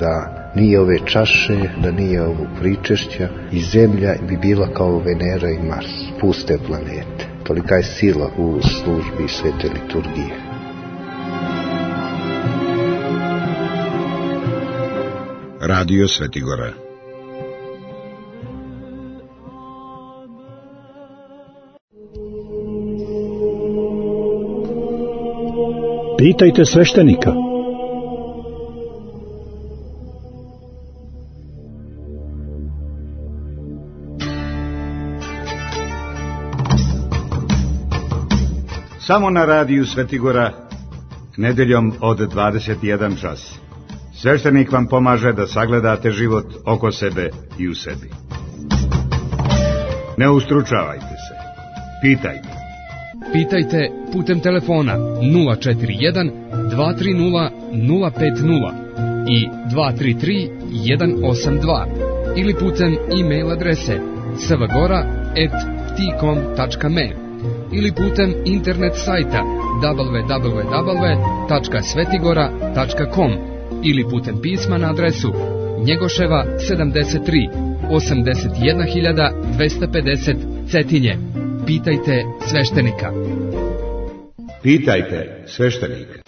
da nije ove čaše, da nije ovog pričešća i zemlja bi bila kao Venera i Mars, puste planete. Tolika je sila u službi svete liturgije. Radio Svetigora. Pitajte sveštenika. Samo na radiju Svetigora, nedeljom od 21 čas. Sveštenik vam pomaže da sagledate život oko sebe i u sebi. Ne ustručavajte se. Pitajte. Pitajte putem telefona 041 230 050 i 233 182 ili putem e-mail adrese svagora@ptikom.me ili putem internet sajta www.svetigora.com ili putem pisma na adresu Njegoševa 73 81250 Cetinje. Pitajte sveštenika. Pitajte sveštenika.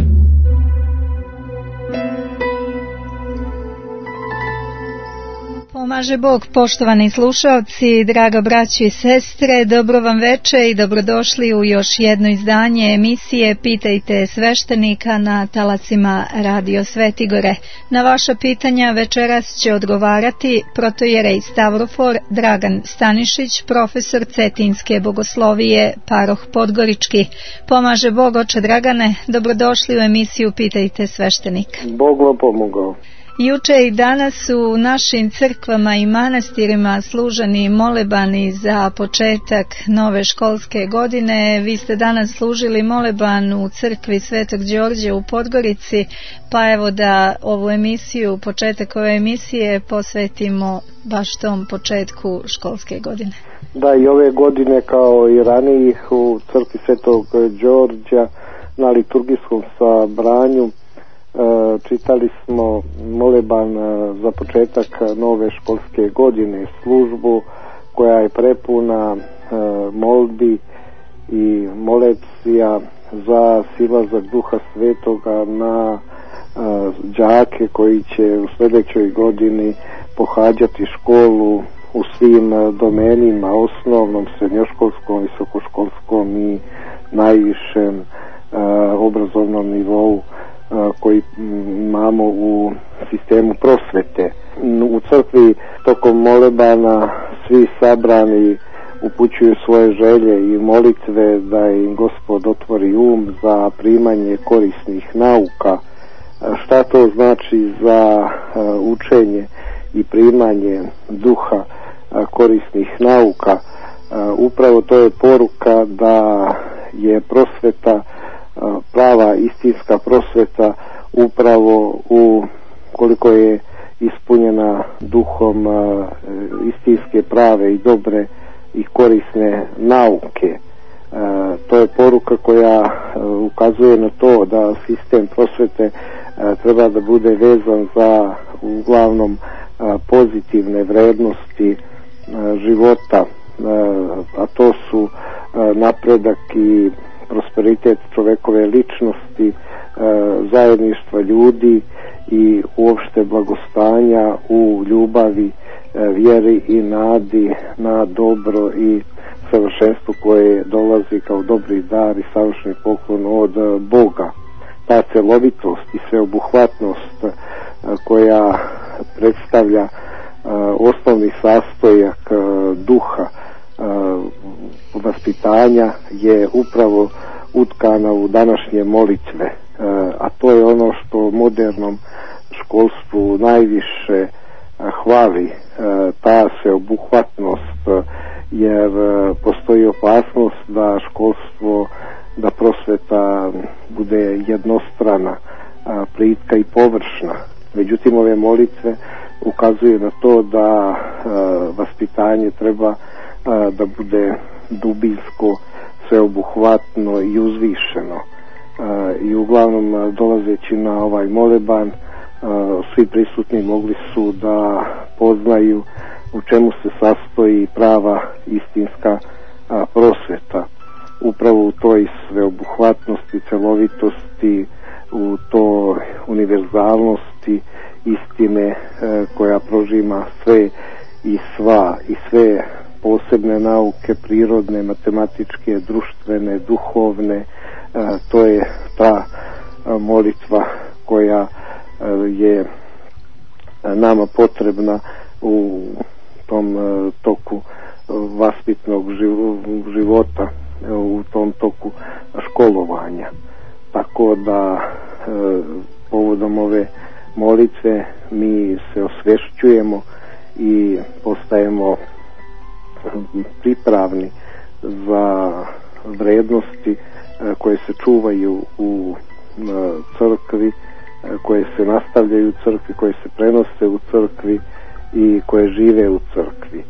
Pomaže Bog, poštovani slušalci, draga braćo i sestre, dobro vam veče i dobrodošli u još jedno izdanje emisije Pitajte sveštenika na talasima Radio Svetigore. Na vaša pitanja večeras će odgovarati protojerej Stavrofor Dragan Stanišić, profesor Cetinske bogoslovije, paroh Podgorički. Pomaže Bog, oče Dragane, dobrodošli u emisiju Pitajte sveštenika. Bog vam pomogao. Juče i danas u našim crkvama i manastirima služeni molebani za početak nove školske godine. Vi ste danas služili moleban u crkvi Svetog Đorđa u Podgorici, pa evo da ovu emisiju, početak ove emisije posvetimo baš tom početku školske godine. Da, i ove godine kao i ranijih u crkvi Svetog Đorđa na liturgijskom sabranju čitali smo moleban za početak nove školske godine, službu koja je prepuna molbi i molekcija za silazak Duha Svetoga na đake koji će u sljedećoj godini pohađati školu u svim domenima, osnovnom, srednjoškolskom, visokoškolskom i najvišem obrazovnom nivou koji imamo u sistemu prosvete. U crkvi tokom molebana svi sabrani upućuju svoje želje i molitve da im Gospod otvori za primanje korisnih nauka. Šta to znači za učenje i primanje duha korisnih nauka? Upravo to je poruka da je prosveta, prava istinska prosveta, upravo koliko je ispunjena duhom istinske, prave i dobre i korisne nauke. To je poruka koja ukazuje na to da sistem prosvete treba da bude vezan za uglavnom pozitivne vrednosti života, a to su napredak i prosperitet čovekove ličnosti, zajedništva ljudi i uopšte blagostanja u ljubavi, vjeri i nadi na dobro i savršenstvo koje dolazi kao dobri dar i savršeni poklon od Boga. Ta celovitost i sveobuhvatnost koja predstavlja osnovni sastojak duha vaspitanja je upravo utkana u današnje molitve, a to je ono što modernom školstvu najviše hvali, ta sveobuhvatnost, jer postoji opasnost da školstvo, da prosveta bude jednostrana, plitka i površna. Međutim, ove molitve ukazuju na to da vaspitanje treba da bude dubinsko, sveobuhvatno i uzvišeno. I uglavnom, dolazeći na ovaj moleban, svi prisutni mogli su da poznaju u čemu se sastoji prava istinska prosveta. Upravo u toj sveobuhvatnosti, celovitosti, u toj univerzalnosti istine koja prožima sve i sva i sve posebne nauke, prirodne, matematičke, društvene, duhovne. To je ta molitva koja je nama potrebna u tom toku vaspitnog života, u tom toku školovanja. Tako da povodom ove molitve mi se osvešćujemo i postajemo pripravni za vrednosti koje se čuvaju u crkvi, koje se nastavljaju u crkvi, koje se prenose u crkvi i koje žive u crkvi.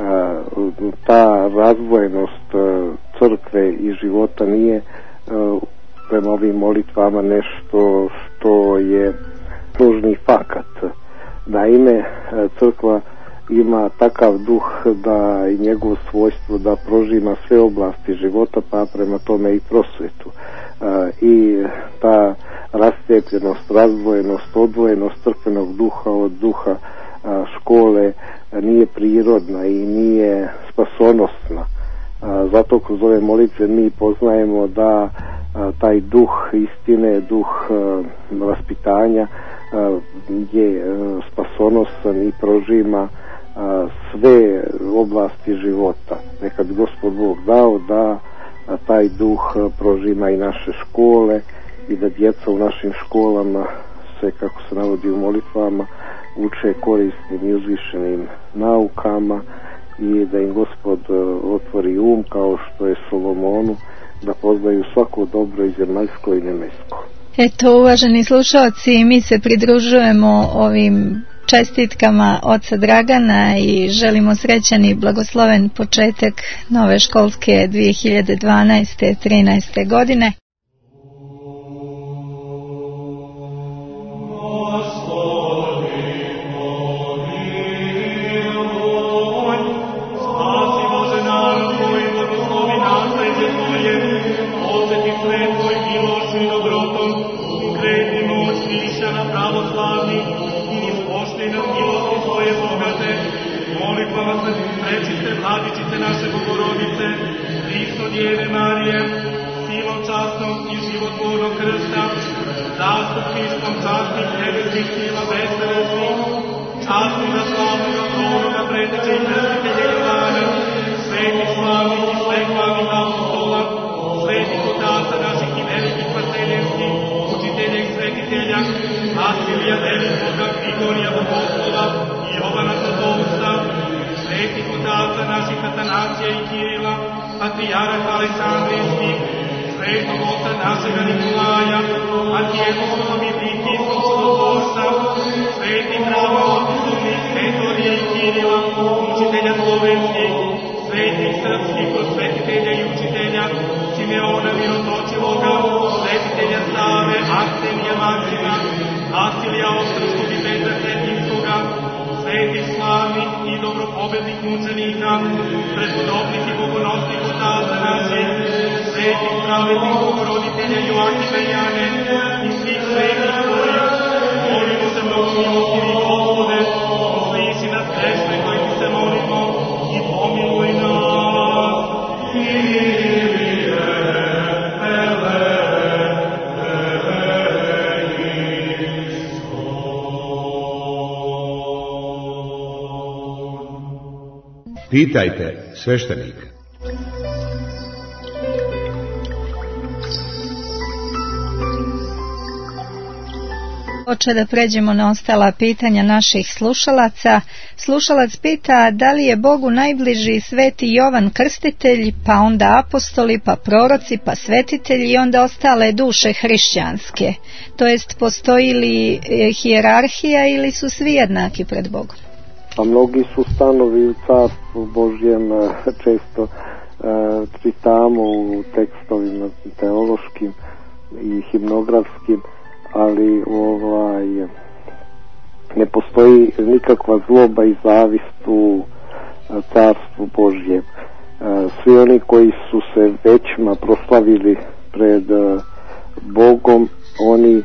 Ta razdvojenost crkve i života nije prema ovim molitvama nešto što je nužni fakat. Naime, crkva ima takav duh da i njegovo svojstvo da prožima sve oblasti života, pa prema tome i prosvetu. I ta rastepljenost, razdvojenost, odvojenost crkvenog duha od duha škole nije prirodna i nije spasonosna. Zato kroz ove molitve mi poznajemo da taj duh istine, duh vaspitanja je spasonosan i prožima sve oblasti života. Neka bi Gospod Bog dao da taj duh prožima i naše škole i da djeca u našim školama se, kako se navodi u molitvama, uče korisnim i uzvišenim naukama i da im Gospod otvori kao što je Solomonu, da poznaju svako dobro i zemaljsko i nebesko. Eto, uvaženi slušalci, mi se pridružujemo ovim čestitkama oca Dragana i želimo srećan i blagosloven početak nove školske 2012-13. godine. Vladičice naše Bogorodice, Hristo Djeve Marije, silom častnog i životvornog krsta, zastupništvom častnih nebesnih sila bezstelesnih, častnoga slavnoga proroka preteče i krstitelja Jovana, sveti slavnih i svetlavnih apostola, svetih otaca naših i velikih pateljenskih, učitelja i svetitelja, Vasilija Velikoga, Grigorija Bogoslova i Jovana Zlatovca, svetih otaca naših Atanasija i Kirila, patrijarha Aleksandrijskih, svetog oca našega Nikolaja, arhijepiskopom i prikijskog čudotvorca, svetih rava apostolnih Metodija i Kirila, učitelja slovenskih, svetih srpskih prosvetitelja i učitelja, Simeona Mirotočivoga, svetitelja Save, Arsenija Maksima, Vasilija Ostrskog i Petra Cetinskoga, svetih slavnih i dobropobednih mučenika, prepodobnih i bogonosnih otaca naših, svetih pravednih Bogoroditelja Joakima i Jane i svih svetih tvojih, molimo se mnogo milostivi Gospode, usliši nas grešne koji ti se molimo i pomiluj nas. Pitajte sveštenika. Hoće da pređemo na ostala pitanja naših slušalaca. Slušalac pita da li je Bogu najbliži sveti Jovan Krstitelj, pa onda apostoli, pa proroci, pa svetitelji i onda ostale duše hrišćanske. To jest, postoji li hijerarhija ili su svi jednaki pred Bogom? Pa mnogi su stanovi u Carstvu Božjem, često čitamo u tekstovima teološkim i himnografskim, ali ne postoji nikakva zloba i zavist u carstvu Božjem. Svi oni koji su se većma proslavili pred Bogom, oni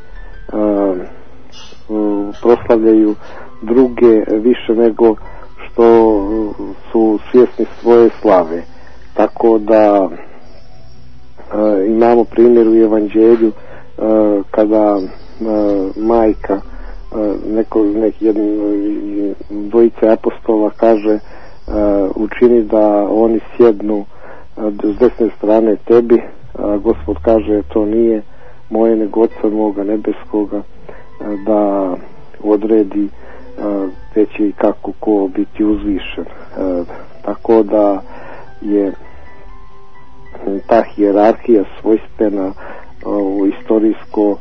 proslavljaju druge više nego što su svjesni svoje slave. Tako da imamo primjer u Evanđelju kada majka dvojice apostola kaže učini da oni sjednu s desne strane tebi, a Gospod kaže to nije moje nego Oca moga nebeskoga da odredi gdje će i kako ko biti uzvišen. Tako da je ta hijerarhija svojstvena u istorijsko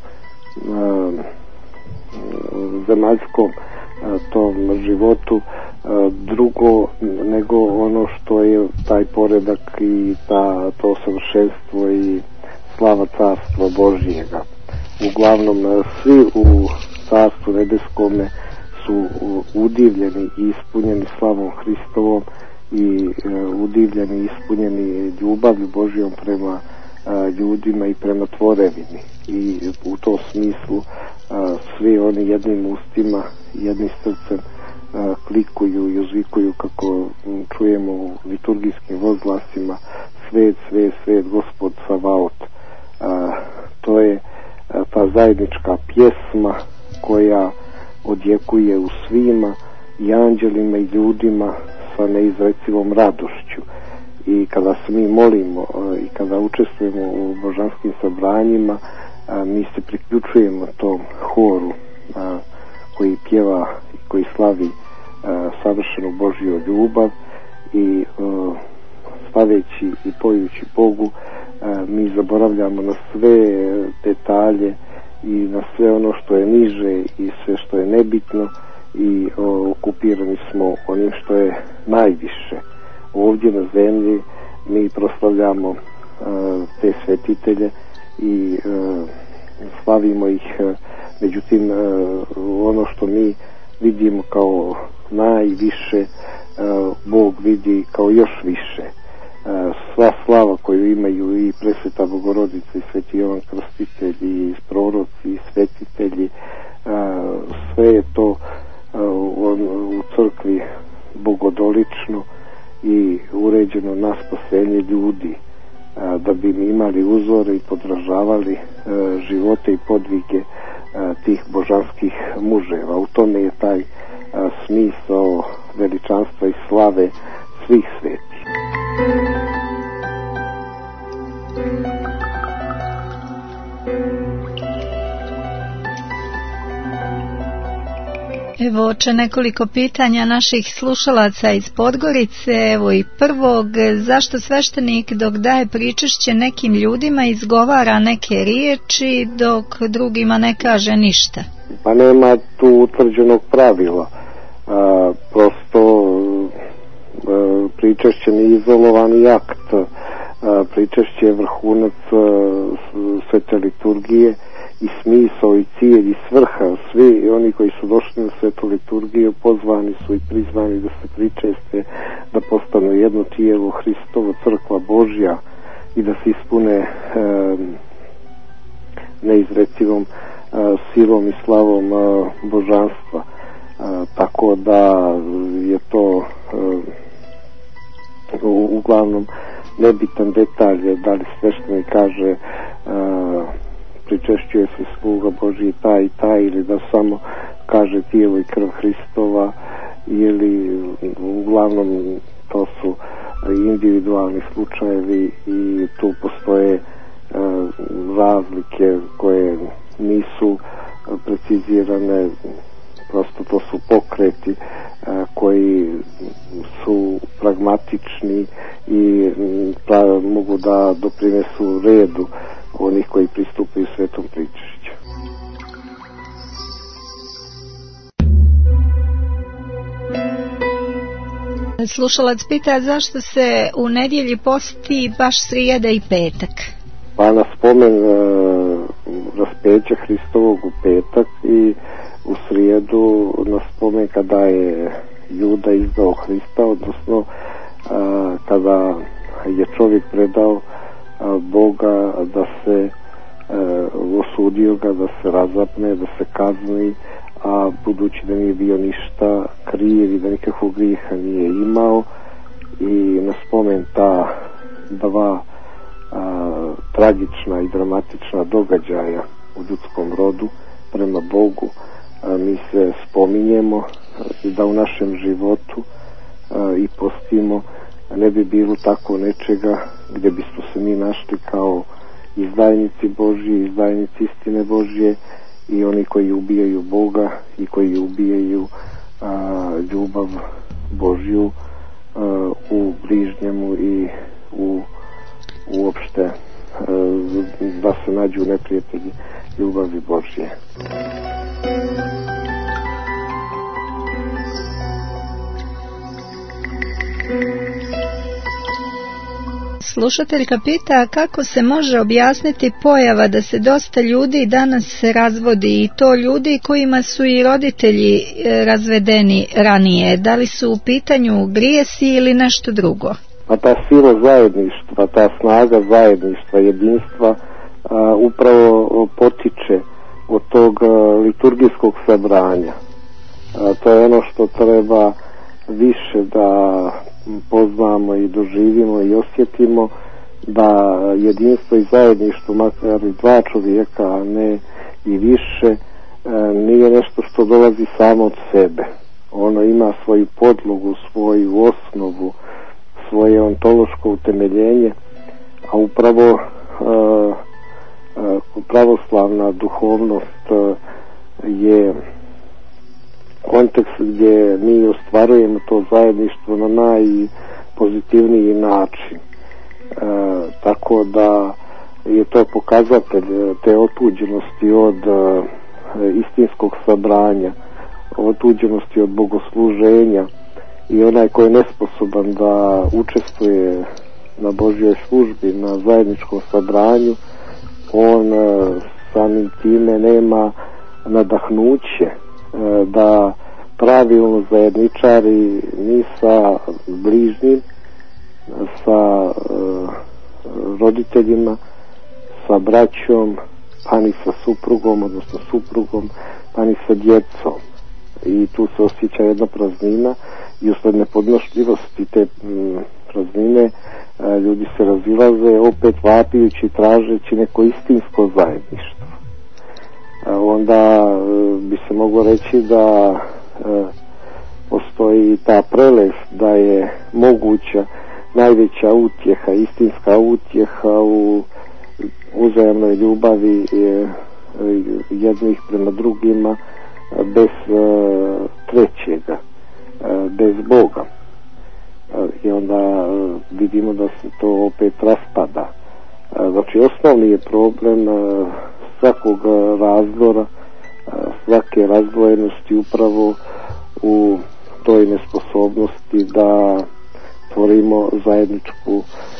zemaljskom tom životu drugo nego ono što je taj poredak i to savršenstvo i slava carstva Božjega. Uglavnom svi u carstvu nebeskome su udivljeni i ispunjeni slavom Hristovom i udivljeni i ispunjeni ljubavlju Božjom prema ljudima i prema tvorevini. I u tom smislu svi oni jednim ustima, jednim srcem klikuju i uzvikuju, kako čujemo u liturgijskim vozglasima, svet, svet, svet, Gospod Savaot. To je ta zajednička pjesma koja odjekuje u svima, i anđelima i ljudima, sa neizrecivom radošću. I kada se mi molimo i kada učestvujemo u božanskim sabranjima, mi se priključujemo tom horu koji pjeva i koji slavi savršenu Božju ljubav, i slaveći i pojući Bogu mi zaboravljamo na sve detalje i na sve ono što je niže i sve što je nebitno, i okupirani smo onim što je najviše. Ovdje na zemlji mi proslavljamo te svetitelje i slavimo ih, međutim ono što mi vidimo kao najviše, Bog vidi kao još više. Sva slava koju imaju i Presveta Bogorodica i Sveti Jovan Krstitelj i proroci i svetitelji, sve je to u crkvi bogodolično i uređeno na spasenje ljudi, da bi mi imali uzore i podražavali živote i podvige tih božanskih muževa. U tome je taj smisao veličanstva i slave svih svetih. Evo, oče, nekoliko pitanja naših slušalaca iz Podgorice. Evo i prvog, zašto sveštenik dok daje pričešće nekim ljudima izgovara neke riječi dok drugima ne kaže ništa? Pa nema tu utvrđenog pravila. Prosto pričešće nije izolovani akt. Pričešće je vrhunac svete liturgije i smisao i cilj i svrha. Svi oni koji su došli na svetu liturgiju pozvani su i prizvani da se pričeste, da postanu jedno tijelo Hristovo, crkva Božja, i da se ispune neizrecivom silom i slavom božanstva. Tako da je to uglavnom nebitan detalj, da li sveštenik kaže pričešćuje se sluga Božji taj i taj, ili da samo kaže tijelo i krv Hristova, ili uglavnom to su individualni slučajevi i tu postoje razlike koje nisu precizirane. Prosto to su pokreti koji su pragmatični i mogu da doprinesu redu onih koji pristupaju svetom pričešću. Slušalac pita zašto se u nedjelji posti baš srijeda i petak? Pa na spomen raspeća Hristovog u petak i u srijedu na spomen kada je Juda izdao Hrista, odnosno kada je čovjek predao Boga da se osudio ga, da se razapne, da se kazni, a budući da nije bio ništa kriv i da nikakvog grijeha nije imao, i na spomen ta dva tragična i dramatična događaja u ljudskom rodu prema Bogu, mi se spominjemo da u našem životu i postimo ne bi bilo tako nečega gdje bismo se mi našli kao izdajnici Božji, izdajnici istine Božje i oni koji ubijaju Boga i koji ubijaju ljubav Božju u bližnjemu i uopšte da se nađu neprijatelji ljubavi Božje. Slušateljka pita kako se može objasniti pojava da se dosta ljudi danas razvodi, i to ljudi kojima su i roditelji razvedeni ranije. Da li su u pitanju grijesi ili nešto drugo? Pa ta sila zajedništva, ta snaga zajedništva, jedinstva upravo potiče od tog liturgijskog sabranja. To je ono što treba više da poznamo i doživimo i osjetimo, da jedinstvo i zajedništvo, makar i dva čovjeka, a ne i više, nije nešto što dolazi samo od sebe. Ono ima svoju podlogu, svoju osnovu, svoje ontološko utemeljenje, a upravo pravoslavna duhovnost je kontekst gdje mi ostvarujemo to zajedništvo na najpozitivniji način. Tako da je to pokazatelj te otuđenosti od istinskog sabranja, otuđenosti od bogosluženja, i onaj koji je nesposoban da učestvuje na Božjoj službi, na zajedničkom sabranju, on samim time nema nadahnuće da pravilno zajedničari ni sa bližnjim, sa roditeljima, sa braćom, pa ni sa suprugom, odnosno suprugom, pa ni sa djecom. I tu se osjeća jedna praznina, i usled nepodnošljivosti te praznine ljudi se razilaze, opet vapijući, tražeći neko istinsko zajedništvo. Onda bi se moglo reći da postoji ta prelest da je moguća najveća utjeha, istinska utjeha u uzajamnoj ljubavi jednih prema drugima, bez trećega, bez Boga. I onda vidimo da se to opet raspada. Znači, osnovni je problem svakog razdora, svake razdvojenosti upravo u toj nesposobnosti da tvorimo zajedničku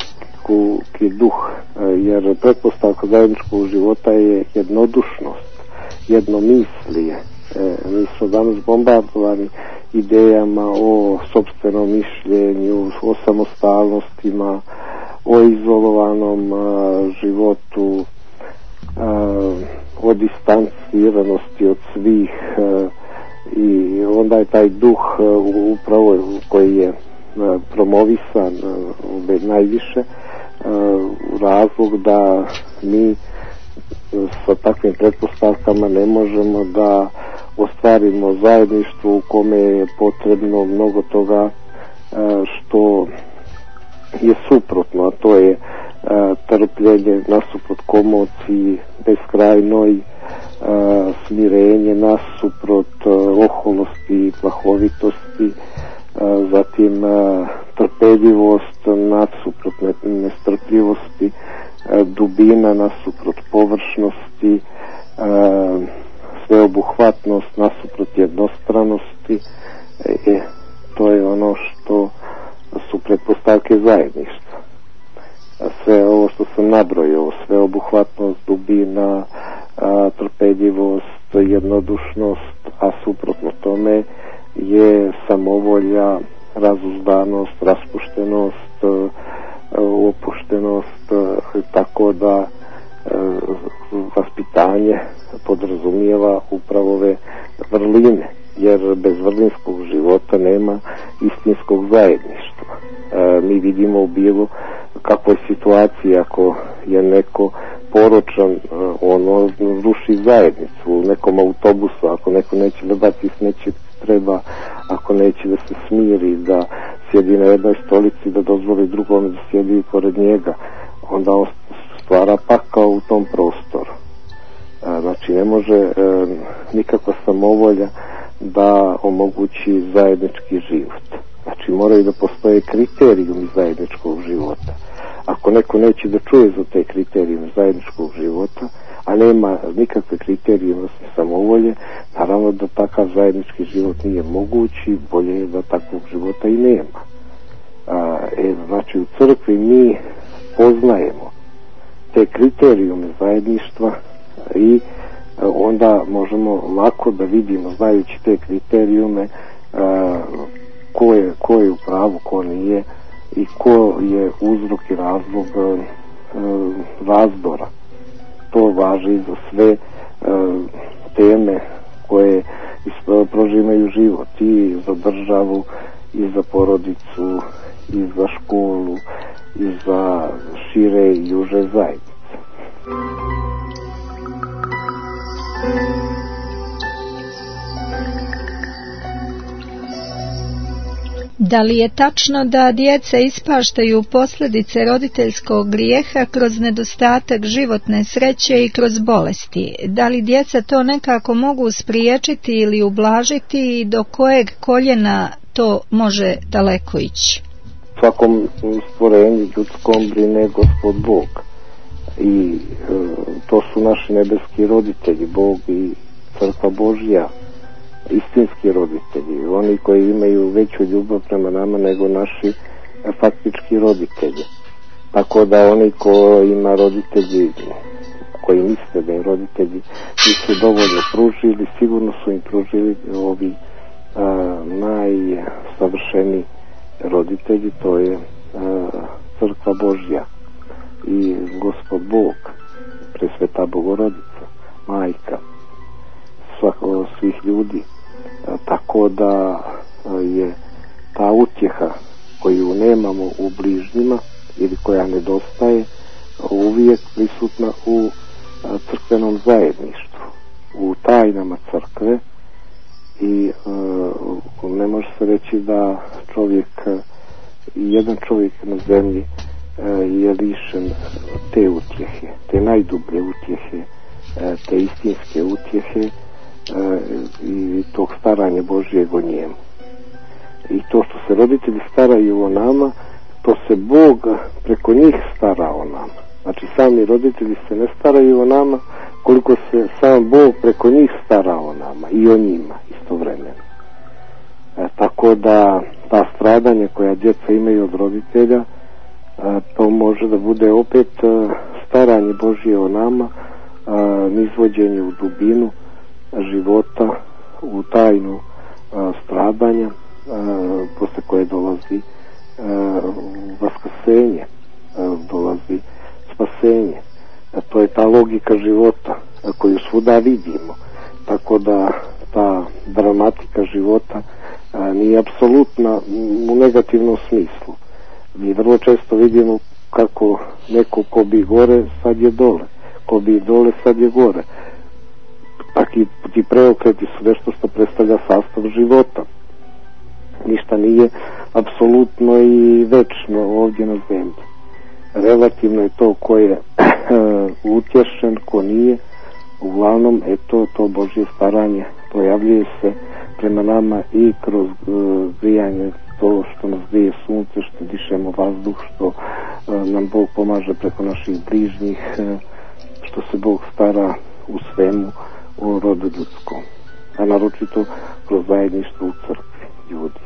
duh, jer pretpostavka zajedničkog života je jednodušnost, jednomislije. Mi smo danas bombardovani idejama o sopstvenom mišljenju, o samostalnostima, o izolovanom životu, o distanciranosti od svih, i onda je taj duh upravo koji je promovisan najviše razlog da mi sa takvim pretpostavkama ne možemo da ostvarimo zajedništvo u kome je potrebno mnogo toga što je suprotno, a to je trpljenje nasuprot komociji, beskrajnoj, smirenje nasuprot oholosti i plahovitosti, zatim trpeljivost nasuprot nestrpljivosti, dubina nasuprot površnosti, sveobuhvatnost nasuprot jednostranosti. To je ono što su pretpostavke zajedništva. Sve ovo što sam nabrojao, sveobuhvatnost, dubina, trpeljivost, jednodušnost, kakvoj situaciji, ako je neko poročan, on ruši zajednicu u nekom autobusu, ako neko neće da baci smeće treba, ako neće da se smiri, da sjedi na jednoj stolici, da dozvoli drugome da sjedi pored njega, onda on stvara pakao u tom prostoru. Znači ne može nikakva samovolja da omogući zajednički život. Znači moraju da postoje kriterijumi zajedničkog života. Ako neko neće da čuje za te kriterijume zajedničkog života, a nema nikakve kriterijume osim samovolje, naravno da takav zajednički život nije mogući, bolje je da takvog života i nema. Znači u crkvi mi poznajemo te kriterijume zajedništva i onda možemo lako da vidimo, znajući te kriterijume, ko je u pravu, ko nije i ko je uzrok i razlog razdora. To važi za sve teme koje prožimaju život, i za državu, i za porodicu, i za školu, i za šire i uže zajednice. Da li je tačno da djeca ispaštaju posljedice roditeljskog grijeha kroz nedostatak životne sreće i kroz bolesti? Da li djeca to nekako mogu spriječiti ili ublažiti i do kojeg koljena to može daleko ići? Svakom stvorenju ljudskom brine Gospod Bog i to su naši nebeski roditelji, Bog i Crkva Božja, istinski roditelji, oni koji imaju veću ljubav prema nama nego naši faktički roditelji. Tako da oni koji ima roditelji, koji misle da im roditelji nisu dovoljno pružili, sigurno su im pružili ovi najsavršeniji roditelji, to je Crkva Božja i Gospod Bog, Presveta Bogorodica, Majka svih ljudi. Tako da je ta utjeha koju nemamo u bližnjima ili koja nedostaje uvijek prisutna u crkvenom zajedništvu, u tajnama crkve, i ne može se reći da jedan čovjek na zemlji je lišen te utjehe, te najdublje utjehe, te istinske utjehe i tog staranja Božjeg o njemu. I to što se roditelji staraju o nama, to se Bog preko njih stara o nama. Znači sami roditelji se ne staraju o nama koliko se sam Bog preko njih stara o nama i o njima istovremeno. Tako da ta stradanja koja djeca imaju od roditelja, to može da bude opet staranje Božje o nama, nizvođenje u dubinu života, u tajnu stradanja, posle koje dolazi vaskrsenje, dolazi spasenje. To je ta logika života koju svuda vidimo. Tako da ta dramatika života nije apsolutna u negativnom smislu. Mi vrlo često vidimo kako neko ko bi gore, sad je dole, ko bi dole, sad je gore. Ti preokreti su nešto što predstavlja sastav života. Ništa nije apsolutno i večno ovdje na zemlji. Relativno je to ko je utješen, ko nije. Uglavnom, to Božje staranje projavljuje se prema nama i kroz grijanje, to što nas grije sunce, što dišemo vazduh, što nam Bog pomaže preko naših bližnjih, što se Bog stara u svemu o rodu ljudskom, a naročito kroz zajedništvo u crkvi ljudi.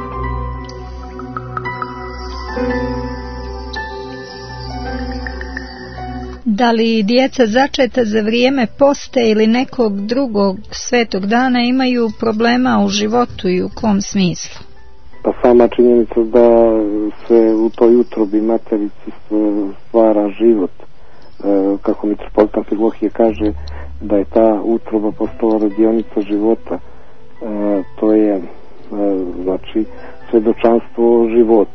Da li djeca začeta za vrijeme poste ili nekog drugog svetog dana imaju problema u životu i u kom smislu? Pa sama činjenica da se u toj utrobi materici stvara život, kako mitropolitan Filohije kaže da je ta utroba postala radionica života, to je znači svedočanstvo o životu.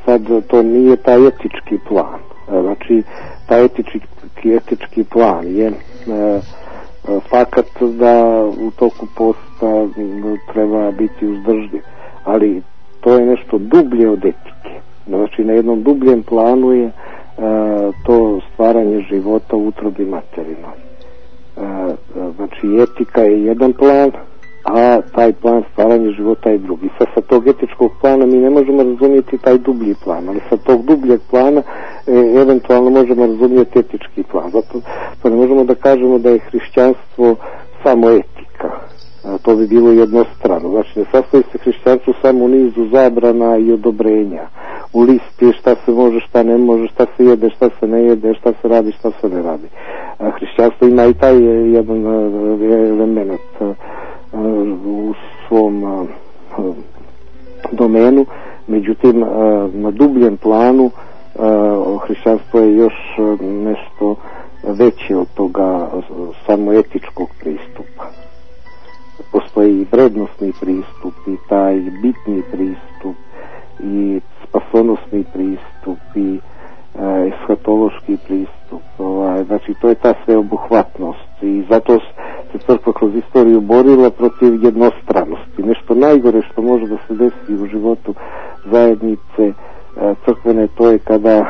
sad to nije taj etički plan. Znači, taj etički plan je fakat da u toku posta treba biti uzdržljiv, ali to je nešto dublje od etike. Znači, na jednom dubljem planu je to stvaranje života u utrobi materinoj. Znači, etika je jedan plan, a taj plan stvaranje života je drugi. Sa tog etičkog plana mi ne možemo razumjeti taj dublji plan, ali sa tog dubljeg plana eventualno možemo razumjeti etički plan. Zato to ne možemo da kažemo da je hrišćanstvo samo etika. To bi bilo jednostrano. Znači, ne sastoji se hrišćanstvo samo u nizu zabrana i odobrenja, u listi šta se može, šta ne može, šta se jede, šta se ne jede, šta se radi, šta se ne radi. Hrišćanstvo ima i taj jedan element u svom domenu, međutim na dubljem planu hrišćanstvo je još nešto veće od toga samo etičkog pristupa. Postoji i vrednostni pristup i taj bitni pristup i spasonosni pristup i eshatološki pristup. Znači, to je ta sveobuhvatnost i zato se crkva kroz istoriju borila protiv jednostranosti. Nešto najgore što može da se desi u životu zajednice crkvene, to je kada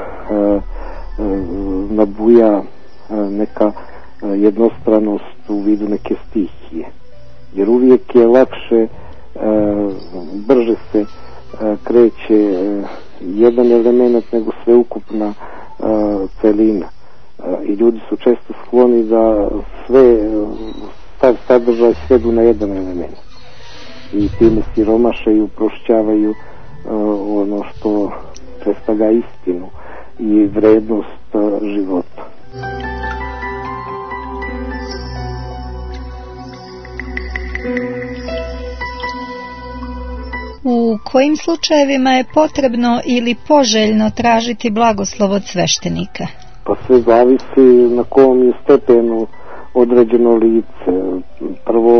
nabuja neka jednostranost u vidu neke stihije. Jer uvijek je lakše, brže se kreće jedan element nego sveukupna celina. I ljudi su često skloni da sve sadržaj svedu na jedan element. I time siromaše i uprošćavaju ono što predstavlja istinu i vrednost života. U kojim slučajevima je potrebno ili poželjno tražiti blagoslov od sveštenika? Pa sve zavisi na kom je stepenu određeno lice. Prvo,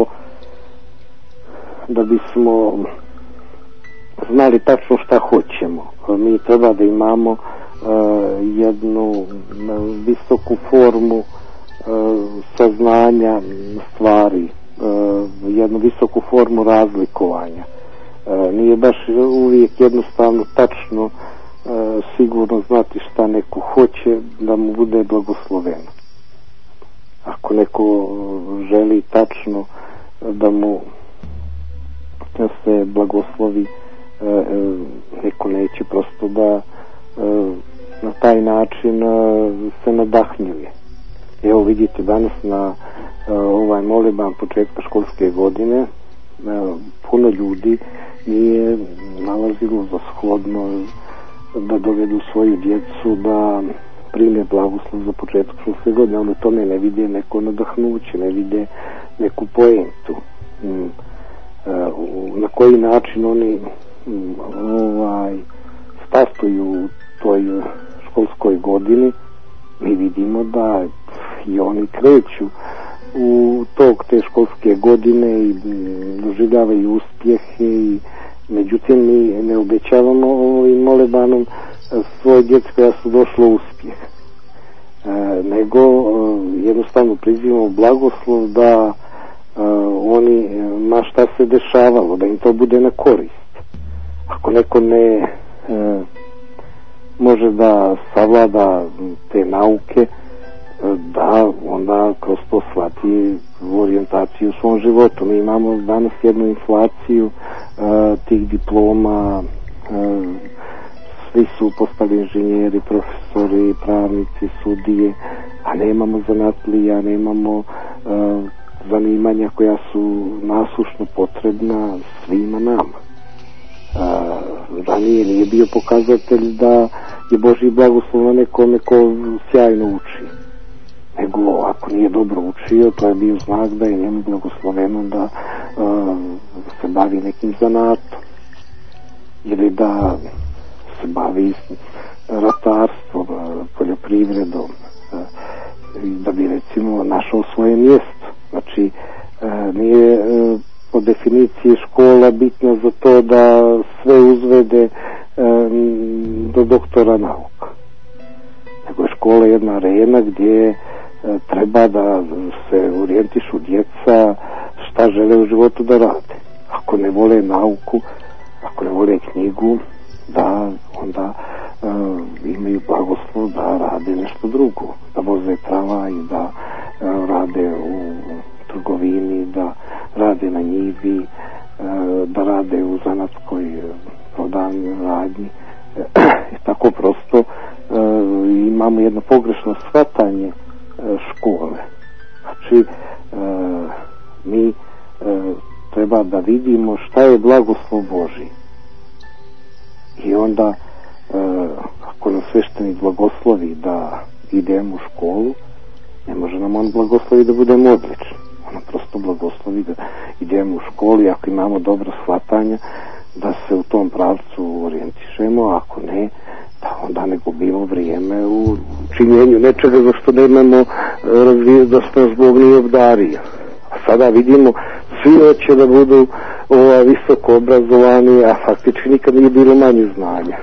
da bismo znali tačno šta hoćemo, mi treba da imamo jednu visoku formu saznanja stvari, jednu visoku formu razlikovanja. Nije baš uvijek jednostavno tačno sigurno znati šta neko hoće da mu bude blagosloveno. Ako neko želi tačno da mu se blagoslovi, neko neće prosto da na taj način se nadahnjuje. Evo vidite, danas na ovaj moleban početka školske godine puno ljudi nije nalazilo za shodno da dovedu svoju djecu da prime blagoslov za početak školske godine. Oni tome ne vide neko nadahnuće, ne vide neku poentu. Na koji način oni startuju u toj školskoj godini, mi vidimo da i oni kreću u tok te školske godine i doživljavaju uspjehe i međutim mi ne obećavamo ovim molebanom svoje djece koja su došlo uspjeh, nego jednostavno prizivamo blagoslov da oni ma šta se dešavalo, da im to bude na korist. Ako neko ne može da savlada te nauke, da onda kroz to shvati orijentaciju u svom životu. Mi imamo danas jednu inflaciju tih diploma, svi su postali inženjeri, profesori, pravnici, sudije, a nemamo zanatlija, nemamo zanimanja koja su nasušno potrebna svima nama. Ranije nije bio pokazatelj da je Božji blagoslov na nekome ko sjajno uči, nego ako nije dobro učio, to je bio znak da je njemu blagosloveno da se bavi nekim zanatom ili da se bavi ratarstvom, poljoprivredom, da bi recimo našao svoje mjesto. Znači nije po definiciji škola bitna za to da sve uzvede doktora nauka. Nego je škola jedna arena gdje treba da se orijentišu djeca šta žele u životu da rade. Ako ne vole nauku, ako ne vole knjigu, da onda imaju blagoslov da rade nešto drugo, da voze tramvaj, da rade u trgovini, da rade na njivi, da rade u zanatskoj prodavnoj radnji. I tako prosto imamo jedno pogrešno shvatanje škole. Znači mi treba da vidimo šta je blagoslov Božji. I onda ako nam sveštenik blagoslovi da idemo u školu, ne može nam on blagoslovi da budemo odlični. On prosto blagoslovi da idemo u školu i ako imamo dobro shvatanja da se u tom pravcu orijentišemo, a ako ne, da onda ne gubimo vrijeme u činjenju nečega za što nemamo da što nas Bog nije obdario. A sada vidimo, svi hoće da budu visoko obrazovani, a faktički nikad nije bilo manje znanja.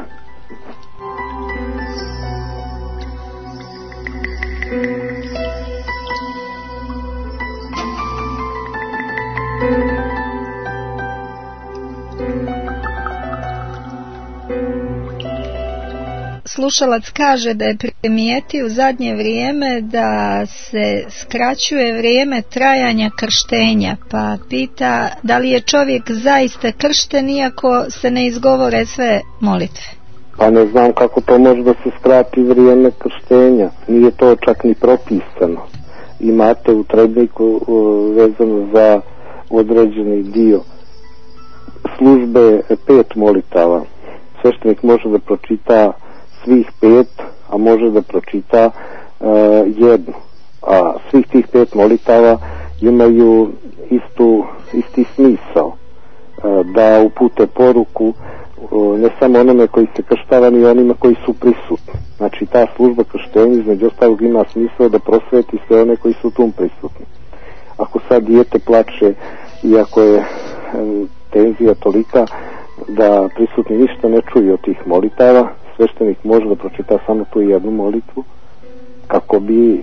Slušalac kaže da je primijetio u zadnje vrijeme da se skraćuje vrijeme trajanja krštenja, pa pita da li je čovjek zaista kršten iako se ne izgovore sve molitve. Pa ne znam kako to može da se skrati vrijeme krštenja, nije to čak ni propisano. Imate u trebniku vezano za određeni dio službe 5 molitava. Sveštenik može da pročita svih 5, a može da pročita jednu. A svih tih 5 molitava imaju isti smisao, da upute poruku ne samo onome koji se krštava, ni onima koji su prisutni. Znači ta služba krštenja između ostalog ima smisao da prosveti sve one koji su tu prisutni. Ako sad dijete plače i ako je tenzija tolika da prisutni ništa ne čuju od tih molitava, sveštenik može da pročita samo tu jednu molitvu kako bi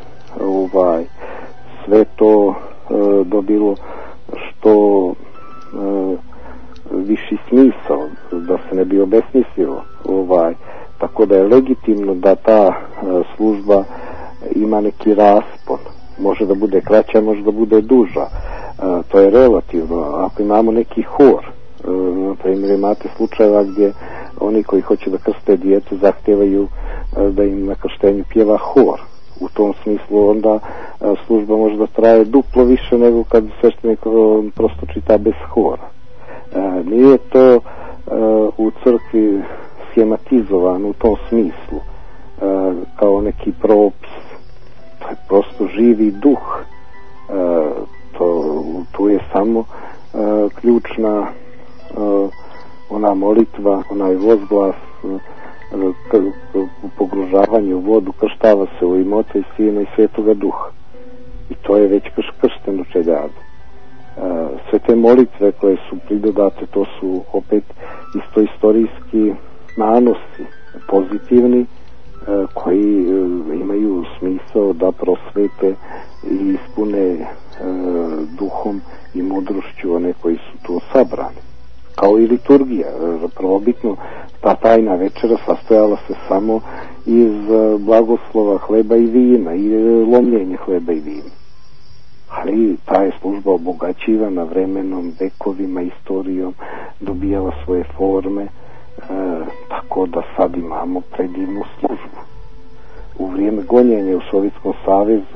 sve to dobilo što viši smisao, da se ne bi obesmislilo. Tako da je legitimno da ta služba ima neki raspon. Može da bude kraća, može da bude duža. To je relativno. Ako imamo neki hor, na primjer imate slučajeva gdje oni koji hoće da krste djecu zahtijevaju da im na krštenju pjeva hor. U tom smislu onda služba može da traje duplo više nego kad sveštenik prosto čita bez hora. Nije to u crkvi schematizovano u tom smislu kao neki propis. To je prosto živi duh. Tu je samo ključna ona molitva, onaj vozglas u pogružavanju u vodu, krštava se u ime Oca i Sina i Svetoga Duha. I to je već kršten u čeljadu. Sve te molitve koje su pridodate, to su opet isto istorijski nanosi, pozitivni, koji imaju smisao da prosvete i ispune duhom i mudrošću one koji su tu sabrani. Kao i liturgija, prvobitno ta tajna večera sastojala se samo iz blagoslova hleba i vina i lomljenja hleba i vina. Ali ta je služba obogaćivana vremenom, vekovima, istorijom, dobijala svoje forme, tako da sad imamo predivnu službu. U vrijeme gonjenja u Sovjetskom savezu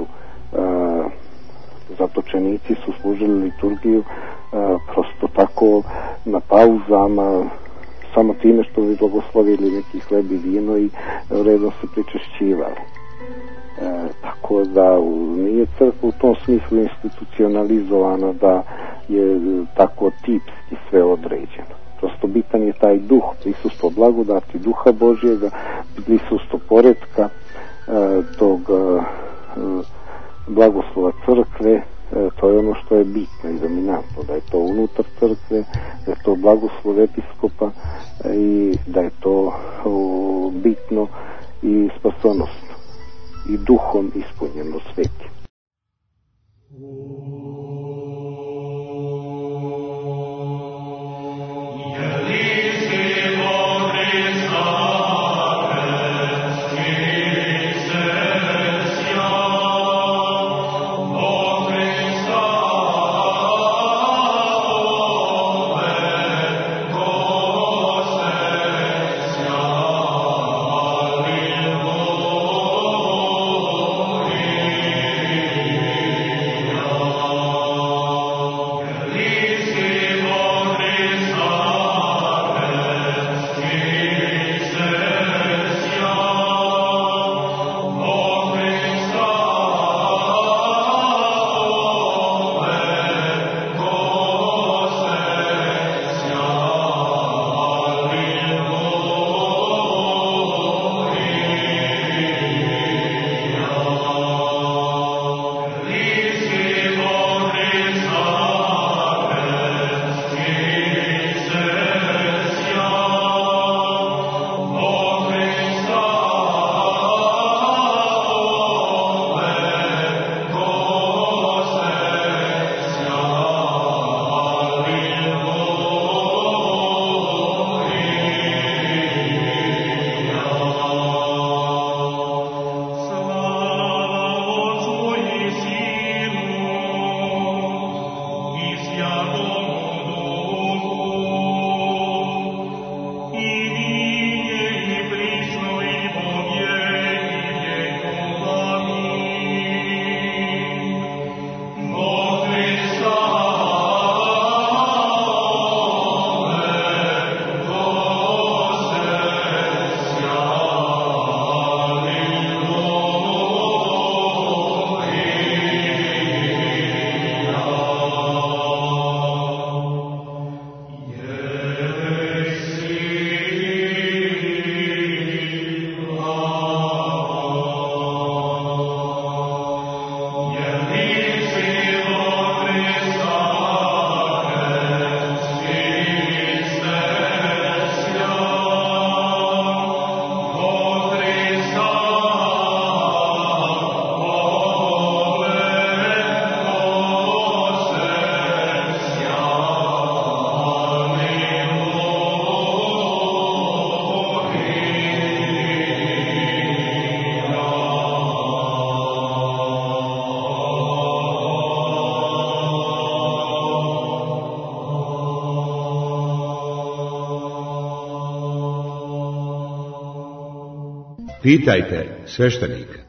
zatočenici su služili liturgiju prosto tako na pauzama, samo time što bi blagoslovili neki hleb i vino i redom se pričešćivali. Tako da nije crkva u tom smislu institucionalizovana da je tako tipski sve određeno. Prosto bitan je taj duh, prisustvo blagodati duha Božjega, prisustvo poretka tog blagoslova crkve To je ono što je bitno i dominantno, da je to unutar crkve, da je to blagoslov episkopa i da je to bitno i spasonosno i duhom ispunjeno svetim. Pitajte sveštenika.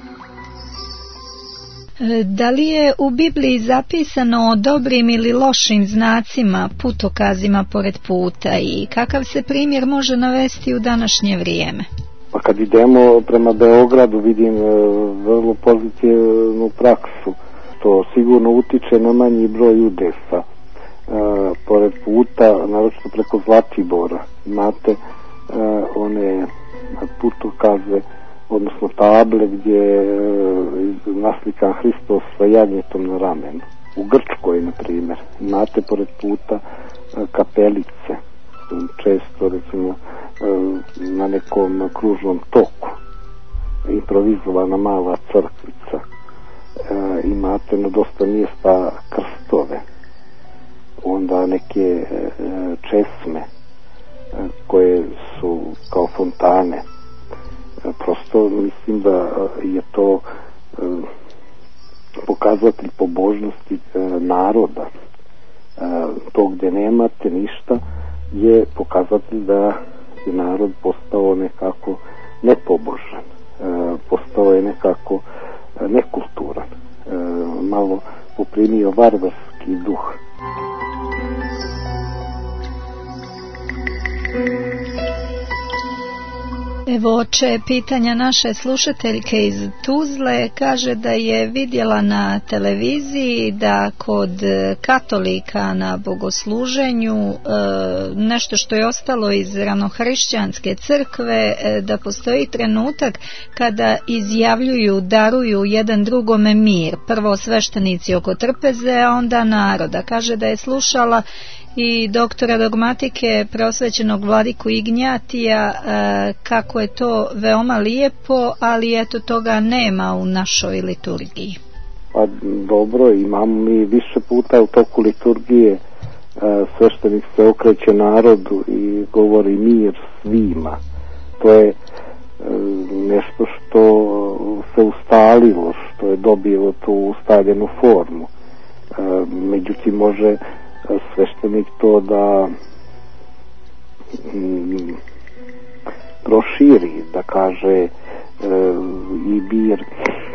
Da li je u Bibliji zapisano o dobrim ili lošim znacima, putokazima pored puta i kakav se primjer može navesti u današnje vrijeme? Pa kad idemo prema Beogradu vidim vrlo pozitivnu praksu. To sigurno utiče na manji broj udesa. Pored puta, naročito preko Zlatibora, imate one putokaze, odnosno table gdje je naslikan Hristos sa jagnjetom na ramenu. U Grčkoj, na primjer, imate pored puta kapelice, često recimo na nekom kružnom toku, improvizovana mala crkvica. Imate na dosta mjesta krstove, onda neke česme koje su kao fontane. Prosto mislim da je to pokazatelj pobožnosti naroda. To gdje nemate ništa je pokazatelj da je narod postao nekako nepobožan, postao je nekako nekulturan, malo poprimio varvarski duh. Evo Uoče pitanja naše slušateljke iz Tuzle, kaže da je vidjela na televiziji da kod katolika na bogosluženju nešto što je ostalo iz ranohrišćanske crkve, da postoji trenutak kada izjavljuju, daruju jedan drugome mir. Prvo sveštenici oko trpeze, a onda naroda. Kaže da je slušala i doktora dogmatike preosvećenog vladiku Ignjatija, kako je to veoma lijepo, ali eto toga nema u našoj liturgiji. Pa dobro, imamo mi više puta u toku liturgije, sveštenik se okreće narodu i govori mir svima. To je nešto što se ustalilo, što je dobilo tu ustaljenu formu. Međutim, može sveštenik to da proširi, da kaže i mir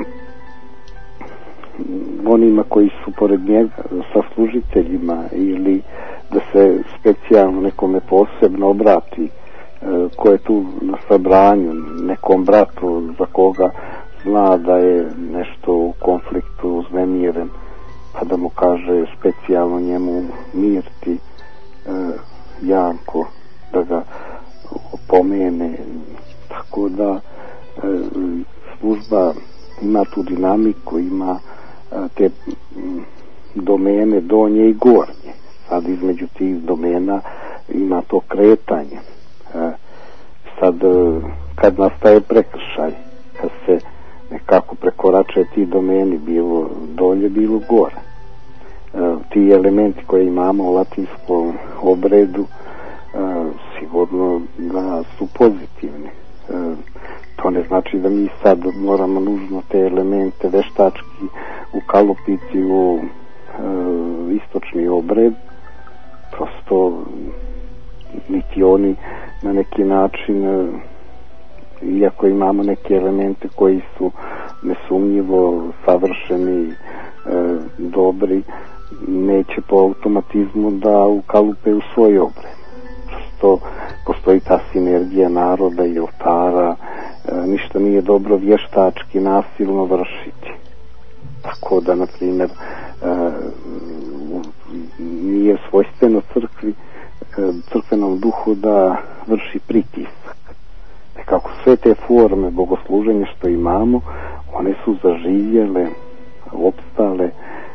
onima koji su pored njega, sa služiteljima, ili da se specijalno nekome posebno obrati ko je tu na sabranju, nekom bratu za koga zna da je nešto u konfliktu, uznemiren, pa da mu kaže specijalno njemu mir ti, Janko, da ga opomene. Tako da služba ima tu dinamiku, ima te domene donje i gornje. Sad između tih domena ima to kretanje. Sad kad nastaje prekršaj, kad se nekako prekorače ti domeni, bilo dolje, bilo gore, ti elementi koje imamo u latinskom obredu sigurno da su pozitivni. To ne znači da mi sad moramo nužno te elemente veštački ukalupiti u istočni obred. Prosto niti oni na neki način, iako imamo neke elemente koji su nesumnjivo savršeni, dobri, neće po automatizmu da ukalupe u svoj obred. Prosto postoji ta sinergija naroda i oltara, ništa nije dobro vještački nasilno vršiti. Tako da, na primjer, nije svojstveno crkvi, crkvenom duhu da vrši pritisak. Nekako sve te forme bogosluženja što imamo, one su zaživjele, opstale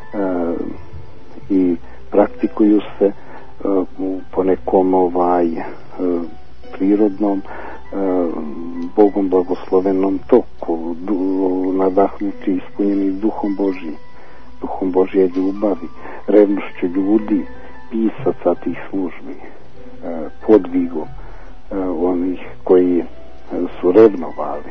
i praktikuju se po nekom prirodnom, Bogom blagoslovenom toku, nadahnuti, ispunjeni duhom Božijim, duhom Božje ljubavi, revnošću ljudi, pisaca tih službi, podvigom onih koji su revnovali.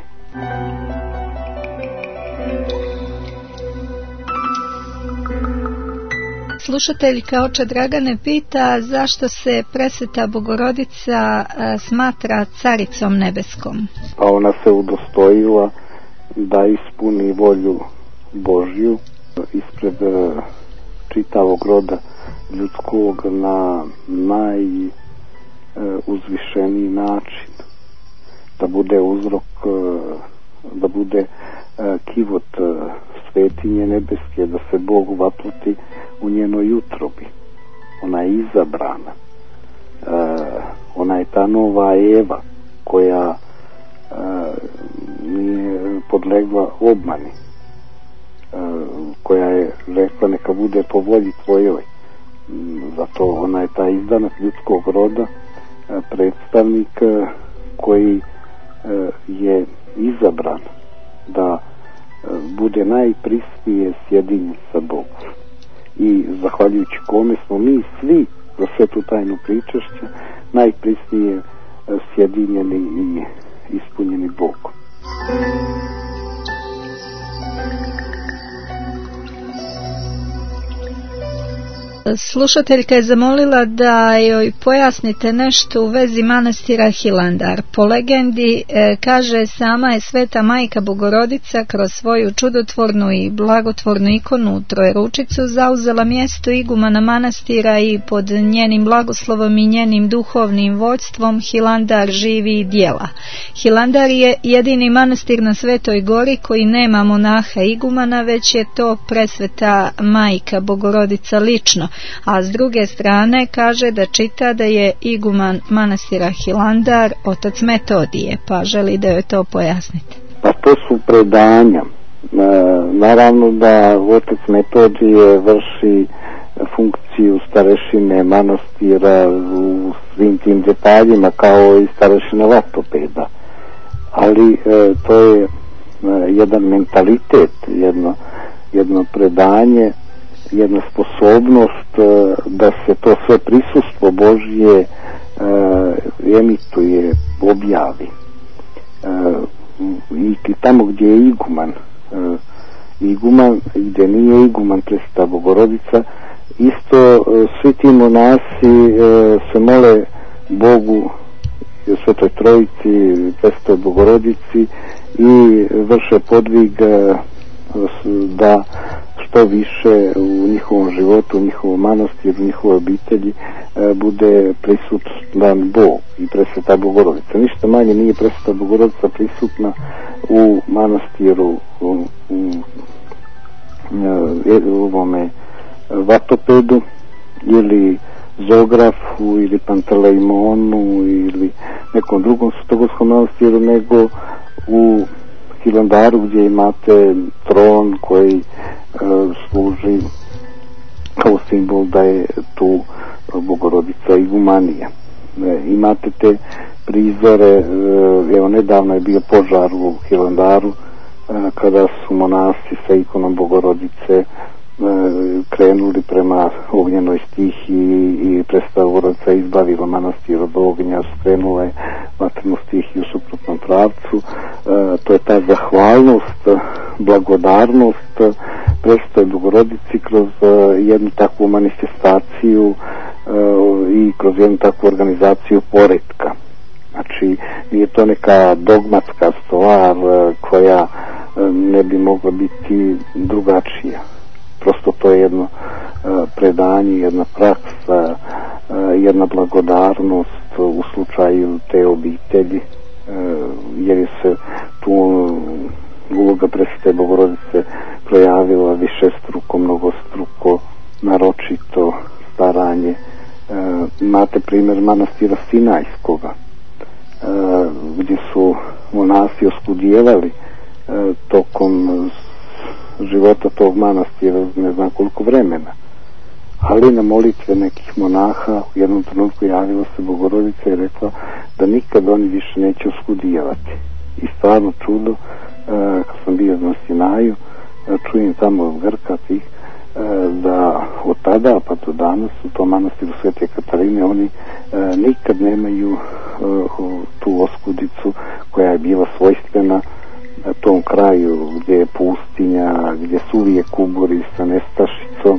Slušateljka oče Dragane pita zašto se presveta Bogorodica smatra caricom nebeskom. Pa ona se udostojila da ispuni volju Božju ispred čitavog roda ljudskog na najuzvišeniji način, da bude uzrok, da bude kivot svetinje nebeske, da se Bog vaploti u njenoj utrobi. Ona je izabrana, ona je ta nova Eva koja nije podlegla obmani, koja je rekla neka bude po volji tvojoj. Zato ona je taj izdanak ljudskog roda, predstavnik koji je izabran da bude najprisnije sjedinjen sa Bogom, i zahvaljujući kome smo mi svi za svetu tajnu pričešća najprisnije sjedinjeni i ispunjeni Bogom. Slušateljka je zamolila da joj pojasnite nešto u vezi manastira Hilandar. Po legendi kaže sama je Sveta Majka Bogorodica kroz svoju čudotvornu i blagotvornu ikonu Trojeručicu zauzela mjesto igumana manastira i pod njenim blagoslovom i njenim duhovnim vođstvom Hilandar živi i djela. Hilandar je jedini manastir na Svetoj Gori koji nema monaha igumana, već je to Presveta Majka Bogorodica lično, a s druge strane kaže da čita da je iguman manastira Hilandar otac Metodije, pa želi da joj to pojasnite. Pa to su predanja. Naravno da otac Metodije vrši funkciju starešine manastira u svim tim detaljima kao i starešina Vatopeda, ali to je jedan mentalitet, jedno predanje, jedna sposobnost da se to sve prisustvo Božje emituje, objavi. I tamo gdje je iguman, gdje nije iguman Presveta Bogorodica, isto svi ti monasi se mole Bogu, Svetoj Trojici, Presvetoj Bogorodici i vrše podvig da što više u njihovom životu, u njihovom manastiru, u njihovoj obitelji bude prisutan Bog i Presveta Bogorodica. Ništa manje nije Presveta Bogorodica prisutna u manastiru u ovome Vatopedu ili Zografu ili Pantelejmonu ili nekom drugom svetogorskom manastiru, nego u Hilandaru gdje imate tron koji služi kao simbol da je tu Bogorodica igumanija. Imate te prizore, evo nedavno je bio požar u Hilandaru kada su monasi sa ikonom Bogorodice krenuli prema ognjenoj stihiji i Presveta Bogorodica izbavila manastir od ognja, skrenula je vatrenu stihiju u suprotnom pravcu. To je ta zahvalnost, blagodarnost Presvetoj Bogorodici kroz jednu takvu manifestaciju i kroz jednu takvu organizaciju poretka. Znači, nije to neka dogmatska stvar koja ne bi mogla biti drugačija. Prosto to je jedno predanje, jedna praksa, jedna blagodarnost u slučaju te obitelji, jer je se tu uloga Presvete Bogorodice projavila višestruko, mnogostruko, naročito staranje. Imate primjer manastira Sinajskoga, gdje su monasi oskudijevali tokom života tog manastira ne znam koliko vremena, ali na molitve nekih monaha u jednom trenutku javila se Bogorodica i rekla da nikad oni više neće oskudijevati. I stvarno čudo, kad sam bio na Sinaju, čujem tamo od Grka tih da od tada pa do danas u tom manastiru Svete Katarine oni nikad nemaju tu oskudicu koja je bila svojstvena tom kraju gdje je pustinja, gdje su uvijek kuburi sa nestašicom.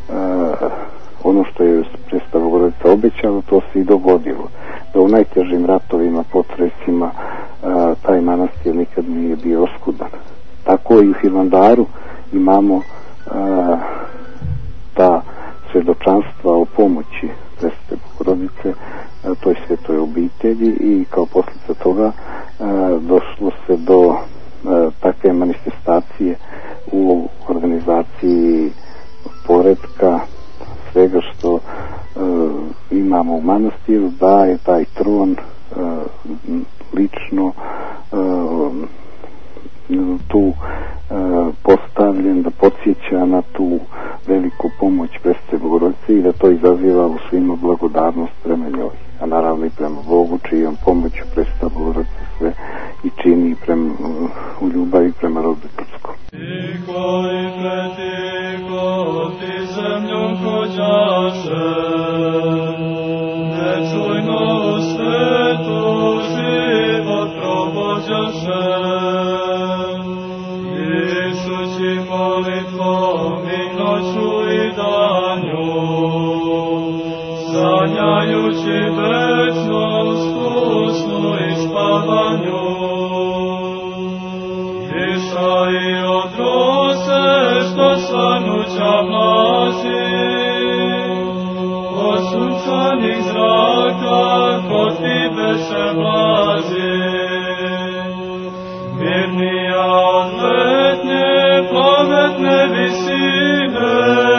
Ono što je Presveta Bogorodica obećala, to se i dogodilo. Da u najtežim ratovima, potresima, taj manastir nikad nije bio oskudan. Tako i u Hilandaru imamo ta svjedočanstva o pomoći Presvete Bogorodice toj svetoj obitelji i kao posljedica toga došlo se do takve manifestacije u organizaciji poretka svega što imamo u manastiru, da je taj tron lično tu postavljen da podsjeća na tu veliku pomoć Presvete Bogorodice i da to izaziva u svima blagodarnost prema njoj, a naravno i prema Bogu čijom pomoću Presveta Bogorodica sve i čini prema, u ljubavi prema rodu ljudskom. Tiko i pretiko ti zemljom hođaše, nečujno svetu život provođaše. Isući molitvom i noću i danju, naći večnost usnu i spavanju. Dišaj od rose što svanuća mlazi, od sunčanih zraka kod ti beše mlazi. Mirnija od letnje plavetne visine,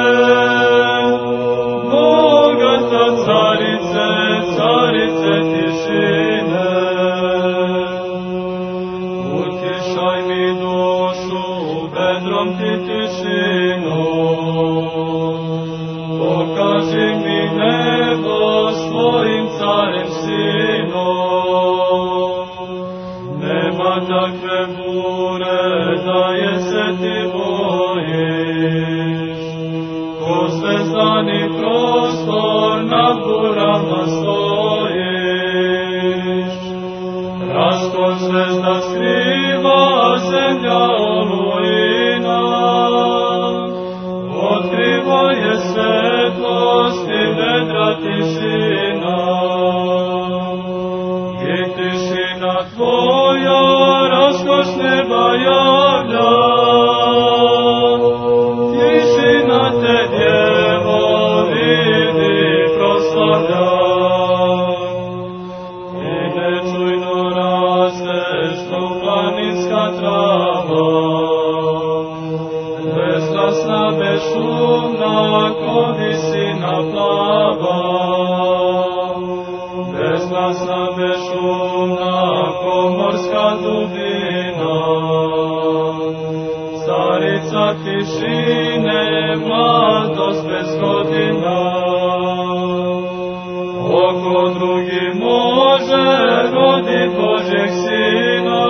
bogata carice, carice tišine. Utišaj mi dušu, vedrom ti tišinu, pokaži mi nebo s tvojim carem sinom. Nema takve bure da je se ti bojiš, ko zvezdani prostor nad burama stojiš. Raskon zvezda skriva, zemlja olujina, otkriva je svetlost i vedra tišina. I tišina tvoja raskoš neba javlja, tišina te djevo vidi proslavlja. I nečujno rasteš kao planinska trava, bezglasna, bezšumna, ko visina plava. Bezglasna, bezšumna, ko morska dubina. Starica tišine, mladost bez godina. Oko drugi može rodit Božjeg sina,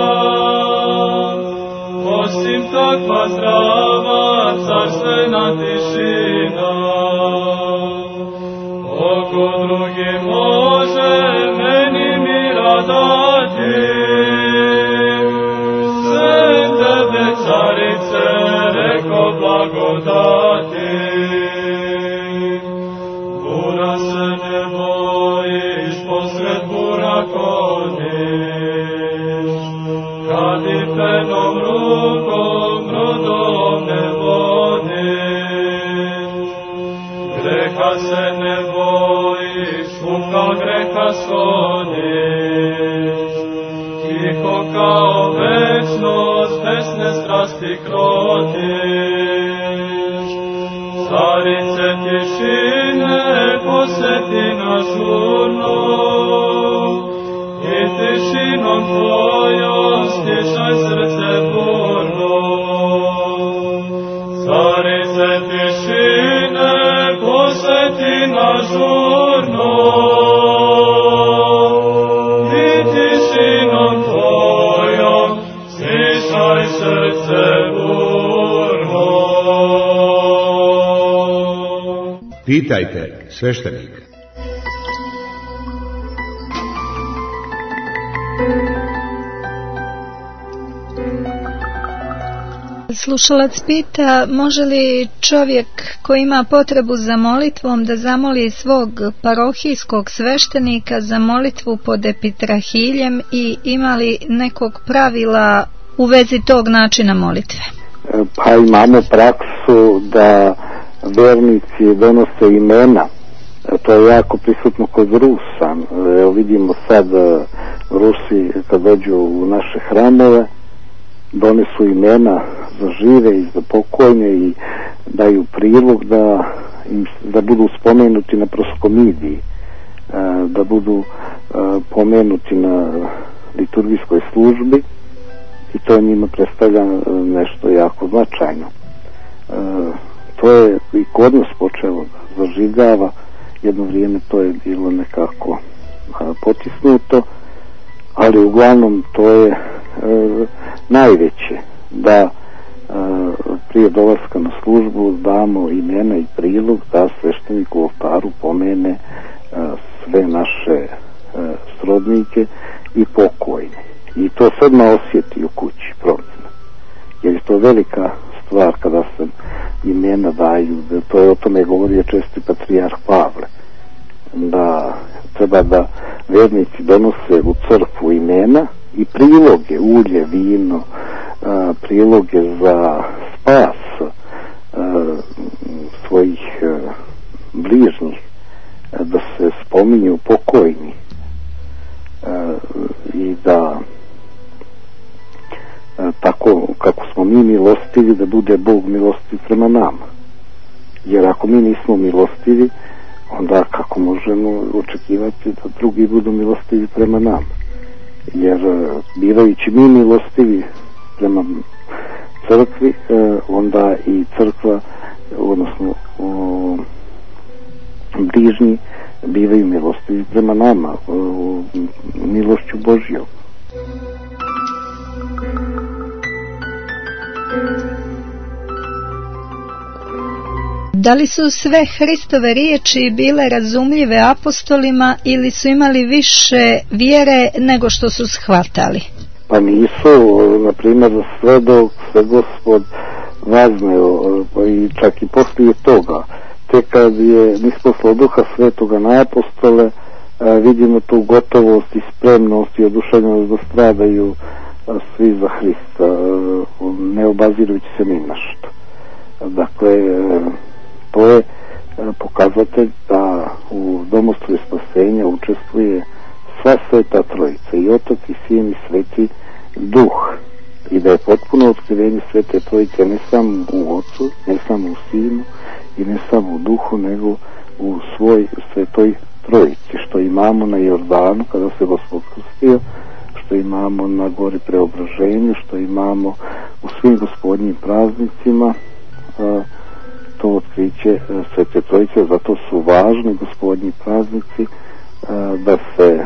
osim takva zdrava carstvena tišina. Oko drugi može meni mira dati, sem tebe carice reko blagodati. Bura se ne bojiš, posred bura koniš, kad i penom rukom brodom ne vodiš. Greha se ne bojiš, muka greha skloniš, tiho kao večnost besne strasti krotiš. Carice tišine, posjeti nas žurno, i tišinom tvojom stišaj srce burno. Carice tišine, posjeti nas žurno, i tišinom tvojom stišaj srce burno. Pitajte sveštenika. Slušalac pita, može li čovjek koji ima potrebu za molitvom da zamoli svog parohijskog sveštenika za molitvu pod epitrahiljem i ima li nekog pravila u vezi tog načina molitve? Pa imamo praksu da vernici donose imena. To je jako prisutno kod Rusa. Evo vidimo sad Rusi kad dođu u naše hramove donesu imena za žive i za pokojne i daju prilog da budu spomenuti na proskomidiji, da budu pomenuti na liturgijskoj službi i to njima predstavlja nešto jako značajno. To je i kod nas počelo da zaživljava, jedno vrijeme to je bilo nekako potisnuto, ali uglavnom to je najveće da prije dolaska na službu damo imena i prilog da sveštenik u oltaru pomene sve naše srodnike i pokojne. I to se odmah osjeti u kući promjena. Jer je to velika stvar kada se imena daju, to je o tome govorio česti patrijarh Pavle, da treba da vernici donose u crkvu imena i priloge, ulje, vino, priloge za spas svojih bližnjih, da se spominju pokojni i da tako kako smo mi milostivi, da bude Bog milostiv prema nama. Jer ako mi nismo milostivi, onda kako možemo očekivati da drugi budu milostivi prema nama? Jer bivajući mi milostivi prema crkvi, onda i crkva, odnosno bližnji, bivaju milostivi prema nama, milošću Božjom. Da li su sve Hristove riječi bile razumljive apostolima ili su imali više vjere nego što su shvatali? Pa nisu, na primjer, sve dok se Gospod nazneo, pa i čak i poslije toga, te kad je nisposlao Duha Svetoga na apostole, vidimo tu gotovost i spremnost i oduševljenost da stradaju svi za Hrista, ne obazirujući se ni na što. Dakle, to je pokazatelj da u domostvu spasenja učestvuje sva Sveta Trojica, i Otac i Sin i Sveti Duh, i da je potpuno otkrivenje Svete Trojice ne samo u Ocu, ne samo u Sinu i ne samo u Duhu, nego u svoj Svetoj Trojici, što imamo na Jordanu kada se Gospod krstio, što imamo na gori Preobraženju, što imamo u svim gospodnjim praznicima, to otkriće Svete Trojice. Zato su važni gospodnji praznici, da se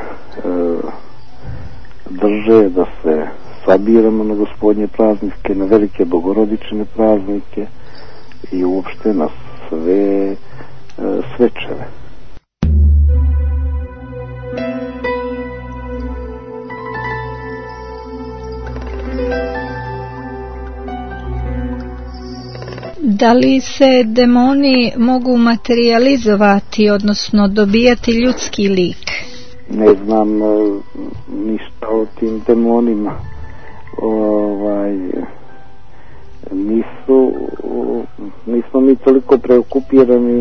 drže, da se sabiramo na gospodnje praznike, na velike bogorodične praznike i uopšte na sve svečeve. Da li se demoni mogu materializovati, odnosno dobijati ljudski lik? Ne znam ništa o tim demonima. Nismo mi toliko preokupirani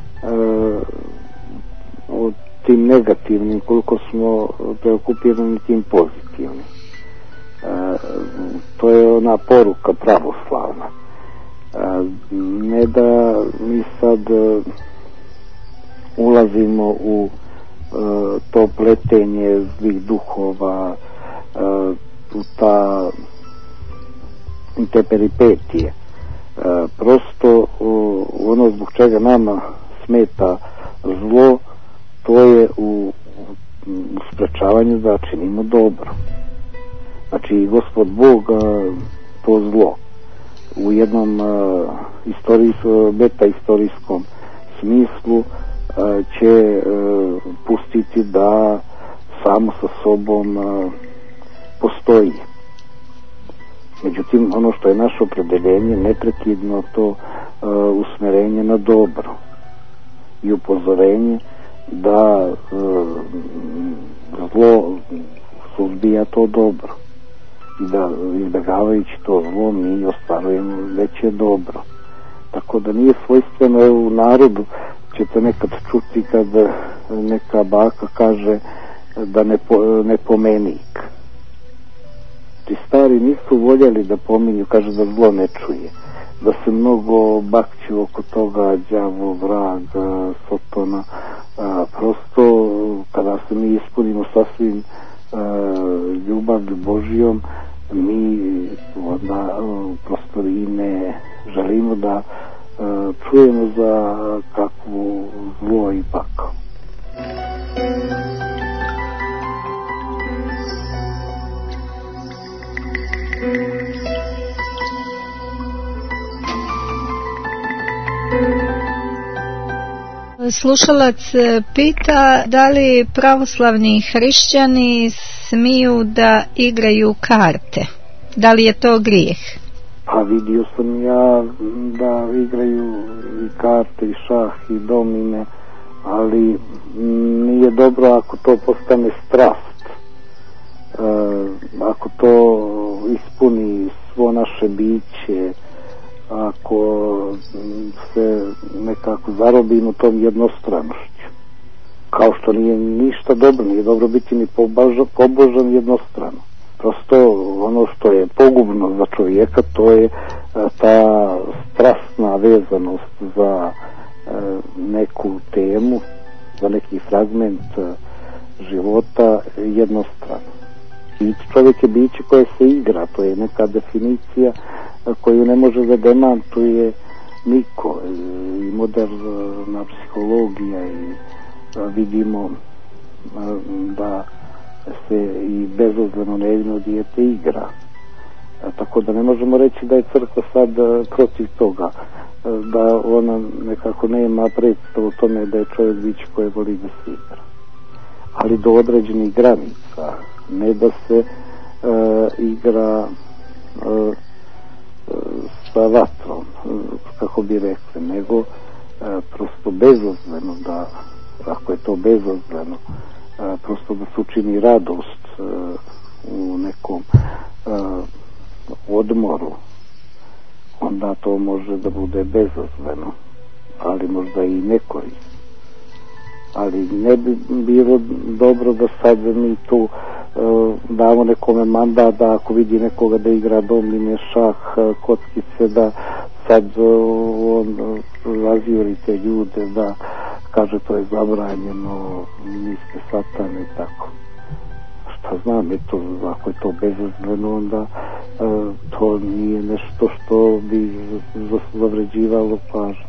o tim negativnim koliko smo preokupirani tim pozitivnim. To je ona poruka pravoslavna. Ne da mi sad ulazimo u to pletenje zlih duhova, u te peripetije. Prosto ono zbog čega nama smeta zlo, to je u sprečavanju da činimo dobro. Znači Gospod Bog to zlo u jednom meta-istorijskom smislu će pustiti da samo sa sobom postoji. Međutim, ono što je naše opredeljenje, neprekidno to usmerenje na dobro i upozorenje da zlo suzbija to dobro i da izbjegavajući to zlo mi ostvarujemo veće dobro. Tako da nije svojstveno, evo u narodu ćete nekad čuti kad neka baka kaže da ne pomenik. Ti stari nisu voljeli da pominju, kaže da zlo ne čuje, da se mnogo bakću oko toga, đavo, vrag, sotona. Prosto kada se mi ispunimo sasvim ljubavlju Božijom, mi onda prosto i ne želimo da čujemo za kakvu zlo i pakao. Slušalac pita da li pravoslavni hrišćani smiju da igraju karte. Da li je to grijeh? Pa vidio sam ja da igraju i karte i šah i domine, ali nije dobro ako to postane strast, ako to ispuni svo naše biće, ako se nekako zarobimo tom jednostranošću, kao što nije ništa dobro, nije dobro biti ni pobožan jednostrano. Prosto ono što je pogubno za čovjeka, to je ta strasna vezanost za neku temu, za neki fragment života jednostrano. I čovjek je biće koje se igra, to je neka definicija koju ne može da demantuje niko. I moderna psihologija, i vidimo da se i bezazleno nevino dijete igra. Tako da ne možemo reći da je crkva sad protiv toga, da ona nekako nema predstavu o tome da je čovjek biće koje voli da se igra. Ali do određenih granica, ne da se igra sa vatrom, kako bi rekli, nego prosto bezazleno, da ako je to bezazleno, prosto da se učini radost u nekom odmoru, onda to može da bude bezazleno, ali možda i nekorisno. Ali ne bi bilo dobro da sad mi tu damo nekome mandat da ako vidi nekoga da igra domine, šah, kockice, da sad on razjuri te ljude, da kaže to je zabranjeno, niste satane i tako. Šta znam, eto, ako je to bezazleno, onda to nije nešto što bi zavređivalo pažnju.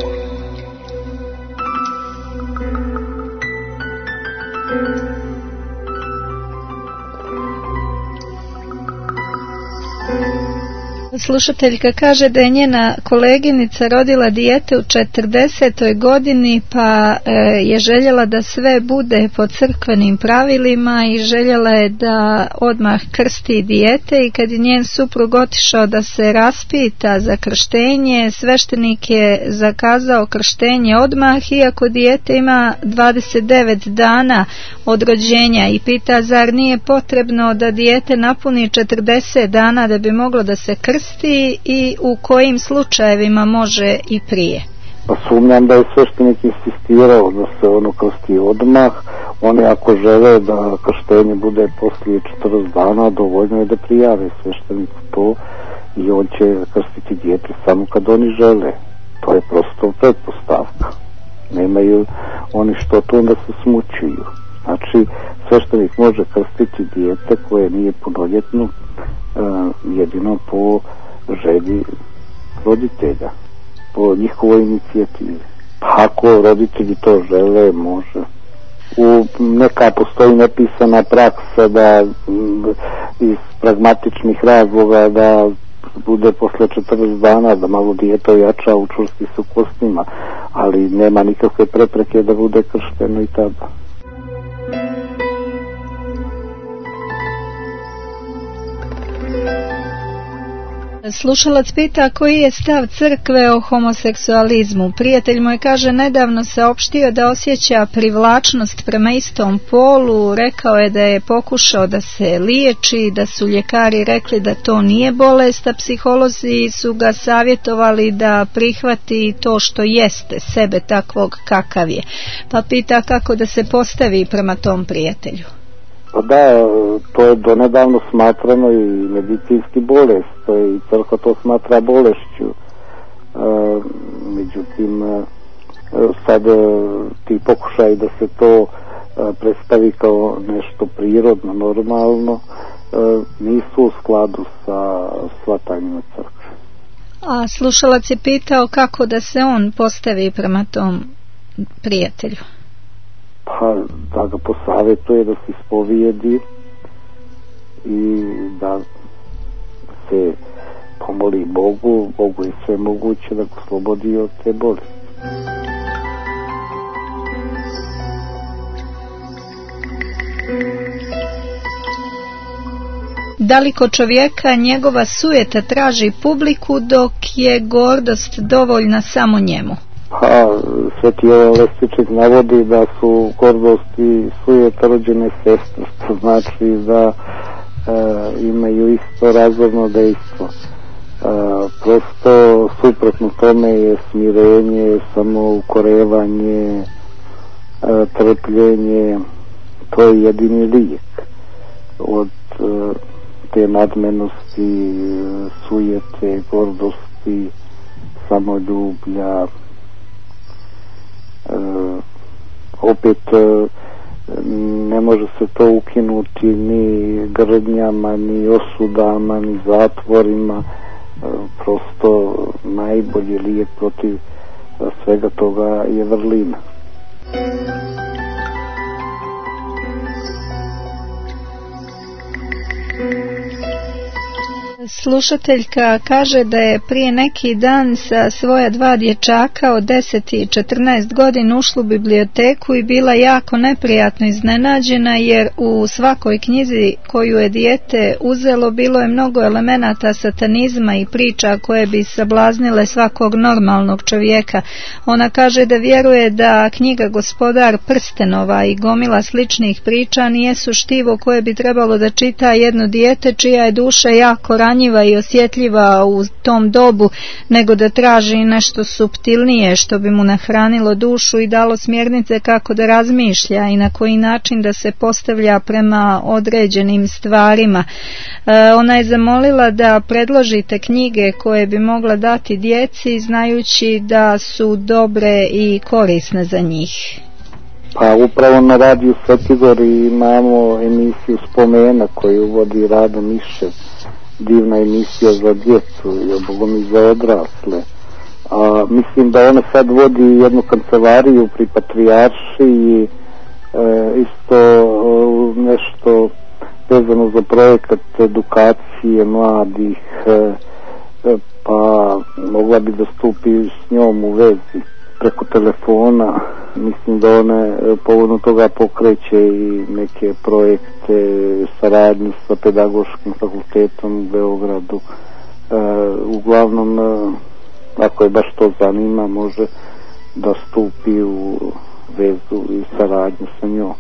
Slušateljka kaže da je njena koleginica rodila dijete u 40. godini, pa je željela da sve bude po crkvenim pravilima i željela je da odmah krsti dijete, i kad je njen suprug otišao da se raspita za krštenje, sveštenik je zakazao krštenje odmah, iako dijete ima 29 dana od rođenja, i pita zar nije potrebno da dijete napuni 40 dana da bi moglo da se krsti, i u kojim slučajevima može i prije. Pa sumnjam da je sveštenik insistirao da se ono krsti odmah. Oni ako žele da krštenje bude poslije 40 dana, dovoljno je da prijave svešteniku to i on će krstiti dijete samo kad oni žele. To je prosto pretpostavka. Nemaju oni što to onda se smućuju. Znači sveštenik može krstiti dijete koje nije punoljetno jedino po želji roditelja, po njihovoj inicijativi. Ako roditelji to žele, može. Neka postoji nepisana praksa da iz pragmatičnih razloga da bude posle 40 dana, da malo dijete ojača, učvrsti se u kostima, ali nema nikakve prepreke da bude kršteno i tada. Slušalac pita koji je stav crkve o homoseksualizmu. Prijatelj moj kaže nedavno saopštio da osjeća privlačnost prema istom polu, rekao je da je pokušao da se liječi, da su ljekari rekli da to nije bolest, a psiholozi su ga savjetovali da prihvati to što jeste, sebe takvog kakav je. Pa pita kako da se postavi prema tom prijatelju. Pa da, to je donedavno smatrano i medicinski bolest, to je i crkva to smatra bolešću. Međutim, sad ti pokušaj da se to predstavi kao nešto prirodno, normalno, nisu u skladu sa shvatanjima crkve. A slušalac je pitao kako da se on postavi prema tom prijatelju. Pa da ga posavjetuje da se ispovijedi i da se pomoli Bogu, Bogu je sve moguće da ga oslobodi od te bolesti. Da li kod čovjeka njegova sujeta traži publiku dok je gordost dovoljna samo njemu? Pa Sveti Jovan Lestiček navodi da su gordost i sujeta rođene sestre, što znači da imaju isto razorno dejstvo. Prosto suprotno tome je smirenje, samoukorevanje, trpljenje. To je jedini lijek od te nadmenosti, sujete, gordosti, samoljublja. Opet ne može se to ukinuti ni grdnjama, ni osudama, ni zatvorima. Prosto najbolji lijek protiv svega toga je vrlina. Slušateljka kaže da je prije neki dan sa svoja 2 dječaka od 10 i 14 godina ušla u biblioteku i bila jako neprijatno iznenađena, jer u svakoj knjizi koju je dijete uzelo bilo je mnogo elemenata satanizma i priča koje bi sablaznile svakog normalnog čovjeka. Ona kaže da vjeruje da knjiga Gospodar prstenova i gomila sličnih priča nijesu štivo koje bi trebalo da čita jedno dijete čija je duša jako ranjiva i osjetljiva u tom dobu, nego da traži nešto suptilnije što bi mu nahranilo dušu i dalo smjernice kako da razmišlja i na koji način da se postavlja prema određenim stvarima. Ona je zamolila da predložite knjige koje bi mogla dati djeci, znajući da su dobre i korisne za njih. Pa upravo na radiju Svetigori imamo emisiju Spomena koju vodi Rado Mišev, divna emisija za djecu i bogom i za odrasle. Mislim da ona sad vodi jednu kancelariju pri Patrijarši i isto nešto vezano za projekat edukacije mladih, pa mogla bi da stupi s njom u vezi preko telefona. Mislim da ona povodno toga pokreće i neke projekte, saradnju sa Pedagoškim fakultetom u Beogradu. Uglavnom, ako je baš to zanima, može da stupi u vezu i saradnju sa njom.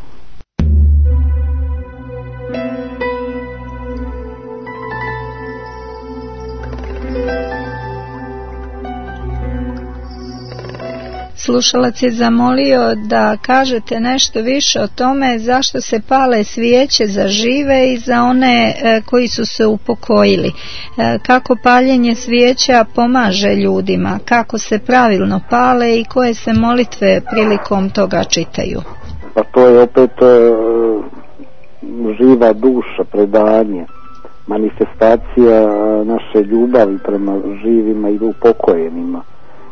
Slušalac je zamolio da kažete nešto više o tome zašto se pale svijeće za žive i za one koji su se upokojili. Kako paljenje svijeća pomaže ljudima, kako se pravilno pale i koje se molitve prilikom toga čitaju. Pa to je opet živa duša, predanje, manifestacija naše ljubavi prema živima i upokojenima.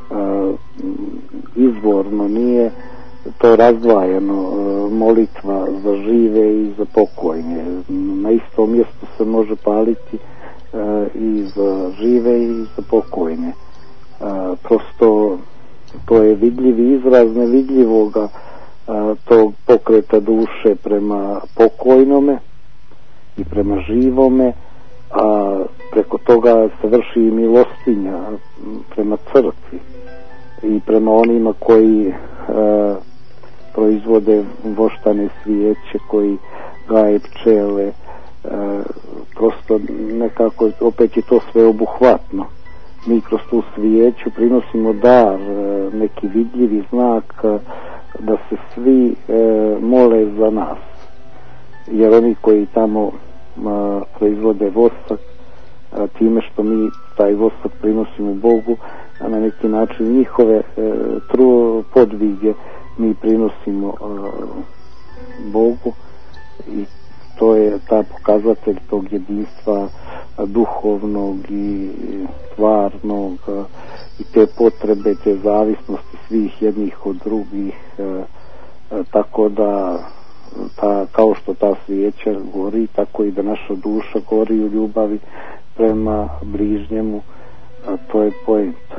Izvorno nije to razdvajeno, molitva za žive i za pokojne. Na istom mjestu se može paliti i za žive i za pokojne. Prosto to je vidljivi izraz nevidljivoga tog pokreta duše prema pokojnome i prema živome, a preko toga se vrši i milostinja prema crkvi i prema onima koji proizvode voštane svijeće, koji gaje pčele. Prosto nekako opet je to sve obuhvatno. Mi kroz tu svijeću prinosimo dar, neki vidljivi znak da se svi mole za nas, jer oni koji tamo proizvode vosak, time što mi taj vosak prinosimo Bogu, a na neki način njihove podvige mi prinosimo Bogu, i to je ta pokazatelj tog jedinstva duhovnog i stvarnog i te potrebe, te zavisnosti svih jednih od drugih, tako da kao što ta svijeća gori, tako i da naša duša gori u ljubavi prema bližnjemu, a to je poenta.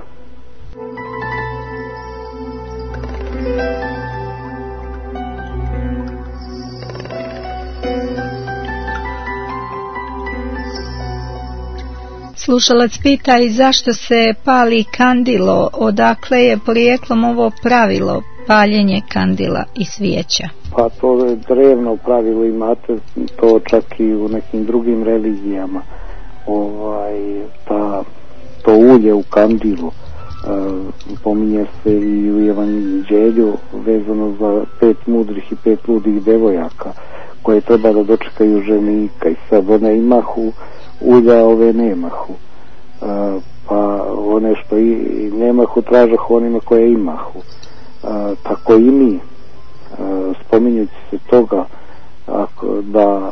Slušalac pita i zašto se pali kandilo, odakle je porijeklom ovo pravilo paljenje kandila i svijeća? Pa to je drevno pravilo, imate to čak i u nekim drugim religijama. To ulje u kandilu pominje se i u Evanđelju vezano za 5 mudrih i 5 ludih devojaka koje treba da dočekaju ženika, i sad one imahu ulja, ove nemahu, pa one što i nemahu tražahu onima koje imahu. Tako i mi, spominjući se toga da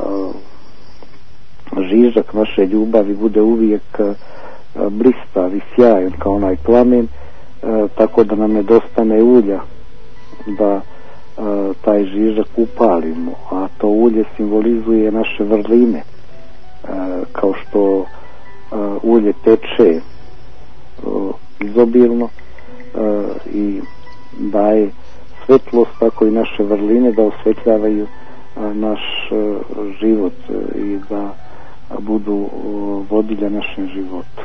žižak naše ljubavi bude uvijek blistav i sjajan kao onaj plamen, tako da nam nedostane ulja da taj žižak upalimo, a to ulje simbolizuje naše vrline, kao što ulje teče izobilno i daje svetlost, tako i naše vrline da osvetljavaju naš život i da budu vodilja našem životu.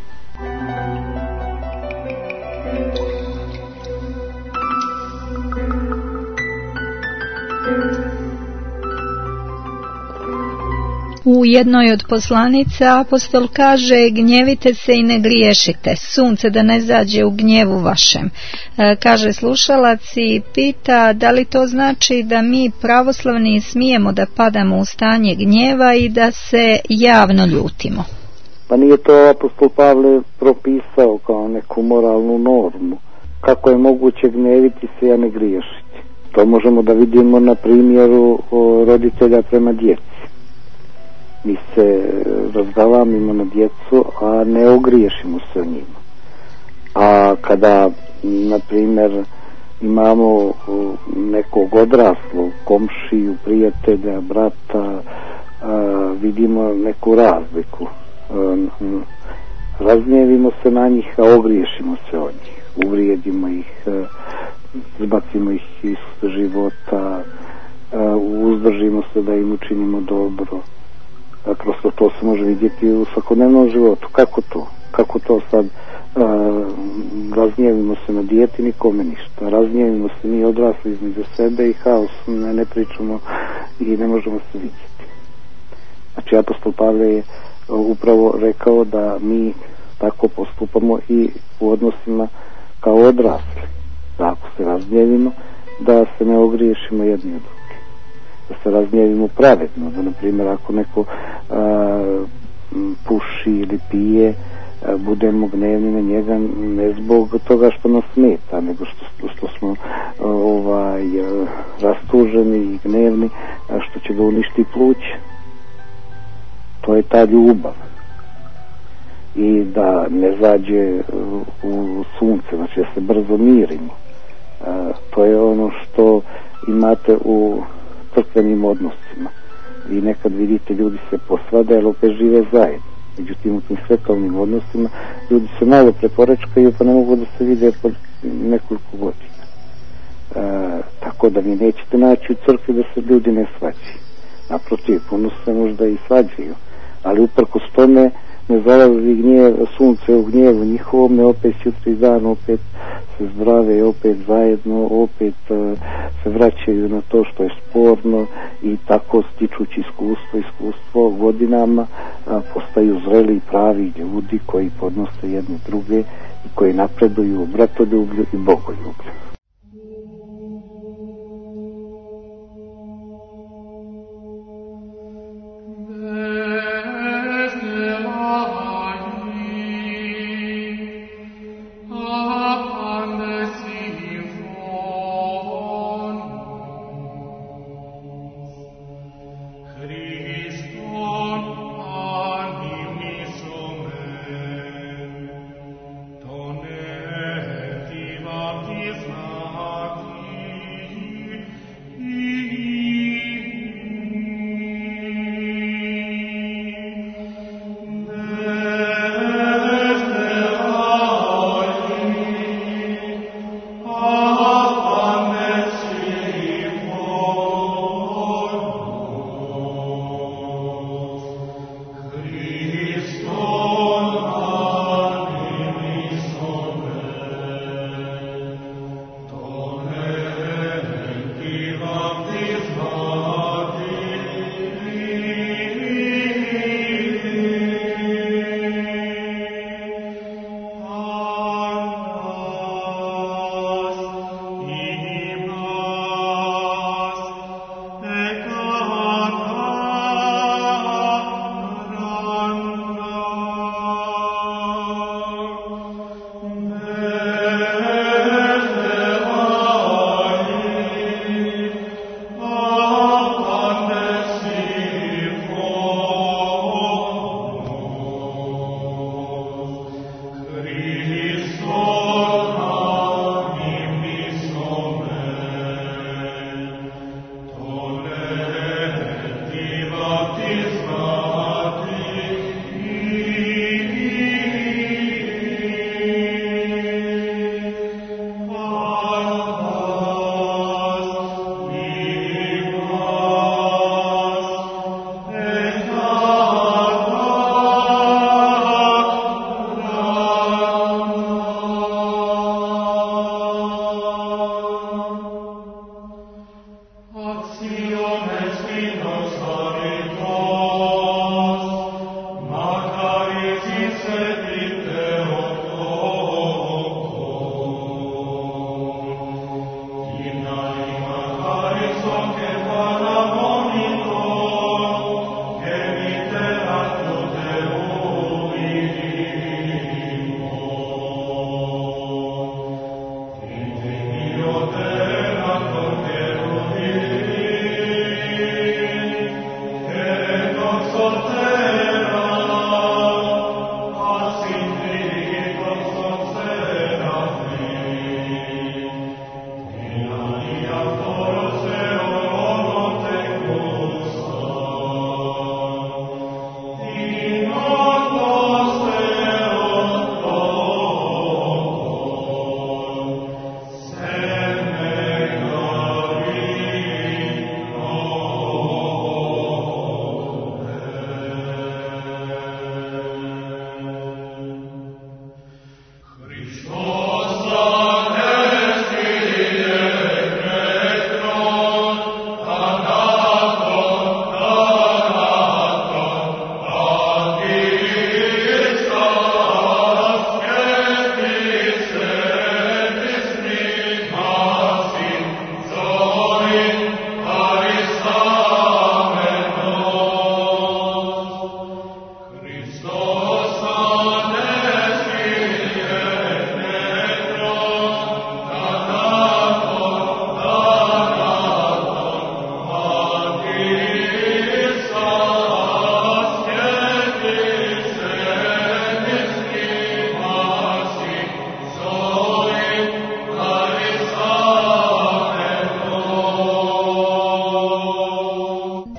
U jednoj od poslanica apostol kaže: gnjevite se i ne griješite, sunce da ne zađe u gnjevu vašem. Kaže slušalac i pita da li to znači da mi pravoslavni smijemo da padamo u stanje gnjeva i da se javno ljutimo? Pa nije to apostol Pavle propisao kao neku moralnu normu. Kako je moguće gnjeviti se, a ne griješiti? To možemo da vidimo na primjeru roditelja prema djeci. Mi se razgalamimo na djecu, a ne ogriješimo se o njima. A kada, na primjer, imamo nekog odraslog, komšiju, prijatelja, brata, vidimo neku razliku. Razgnjevimo se na njih, a ogriješimo se o njih. Uvrijedimo ih, zbacimo ih iz života, uzdržimo se da im učinimo dobro. Prosto to se može vidjeti u svakodnevnom životu. Kako to sad razgnjevimo se na dijete, nikome ništa. Razgnjevimo se mi odrasli između sebe i haos, ne pričamo i ne možemo se vidjeti. Znači apostol Pavle je upravo rekao da mi tako postupamo i u odnosima kao odrasli. Da ako se razgnjevimo, da se ne ogriješimo jedni od drugih. Da se razgnjevimo pravedno, da na primjer ako neko puši ili pije, budemo gnevni na njega ne zbog toga što nas smeta, nego što smo rastuženi i gnevni, što će ga uništiti pluće. To je ta ljubav. I da ne zađe u sunce, znači da se brzo mirimo. To je ono što imate u crkvenim odnosima. Vi nekad vidite, ljudi se posvade, ali opet žive zajedno. Međutim, u tim svetovnim odnosima ljudi se malo preporečkaju, pa ne mogu da se vide po nekoliko godina. Tako da vi nećete naći u crkvi da se ljudi ne svađaju. Naprotiv, puno se možda i svađaju, ali uprkos tome ne zalazi sunce u gnjevu njihovom, ne opet jutri dan, opet se zdrave, opet zajedno, opet se vraćaju na to što je sporno i tako stičući iskustvo godinama postaju zreli i pravi ljudi koji podnose jedne druge i koji napreduju u bratoljublju i bogoljublju. Is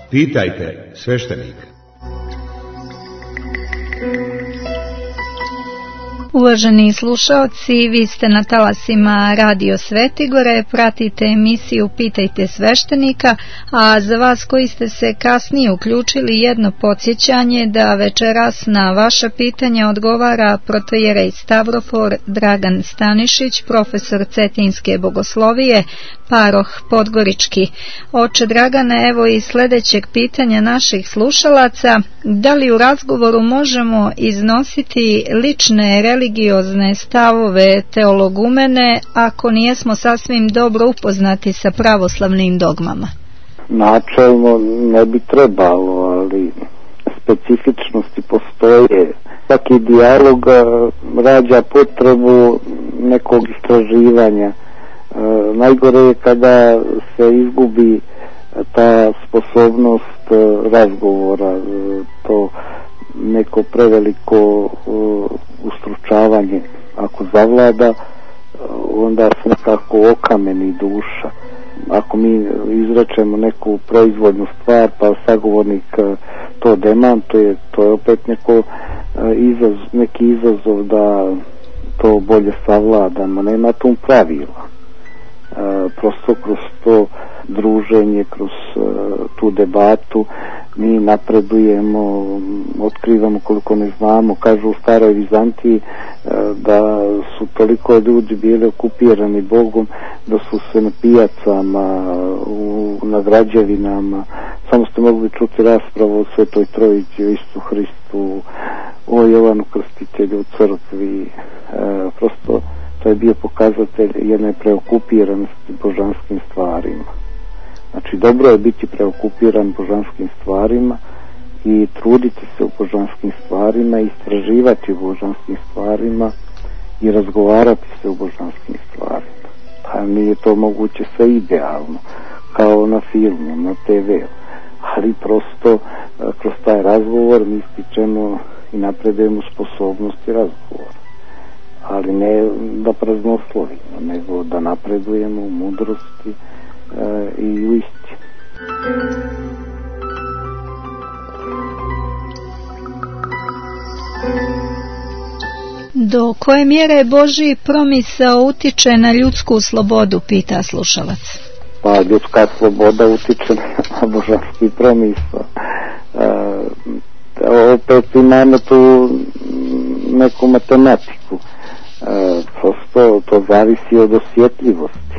Pitajte sveštenika. Uvaženi slušaoci, vi ste na talasima Radio Svetigore, pratite emisiju Pitajte sveštenika, a za vas koji ste se kasnije uključili jedno podsjećanje da večeras na vaša pitanja odgovara protojerej Stavrofor Dragan Stanišić, profesor Cetinske bogoslovije, paroh Podgorički. Oče Dragane, evo i sljedećeg pitanja naših slušalaca. Da li u razgovoru možemo iznositi lične religiozne stavove teologumene ako nijesmo sasvim dobro upoznati sa pravoslavnim dogmama? Načelno ne bi trebalo, ali specifičnosti postoje. Svaki dijalog rađa potrebu nekog istraživanja. Najgore je kada se izgubi ta sposobnost razgovora, to neko preveliko ustručavanje ako zavlada, onda se nekako okameni duša. Ako mi izrečemo neku proizvodnu stvar pa sagovornik to demantuje, to je opet neki izazov da to bolje savladamo. Nema tu pravila. Prosto kroz to druženje, kroz tu debatu mi napredujemo, otkrivamo koliko ne znamo. Kažu u staroj Vizantiji da su toliko ljudi bili okupirani Bogom da su se na pijacama, na građevinama samo ste mogli čuti raspravu o Svetoj Trojici, o Isusu Hristu, o Jovanu Krstitelju, u crkvi. Prosto to je bio pokazatelj jedne preokupiranosti božanskim stvarima. Znači, dobro je biti preokupiran božanskim stvarima i truditi se u božanskim stvarima, istraživati u božanskim stvarima i razgovarati se u božanskim stvarima. Pa nije to moguće sve idealno, kao na filmu, na TV-u, ali prosto kroz taj razgovor mi stičemo i napredujemo sposobnosti razgovora. Ali ne da praznoslovimo, nego da napredujemo u mudrosti i u istini. Do koje mjere Božji promisao utiče na ljudsku slobodu, pita slušalac. Pa ljudska sloboda utiče na božanski promisao. Opet imamo tu neku matematiku. Prosto to zavisi od osjetljivosti.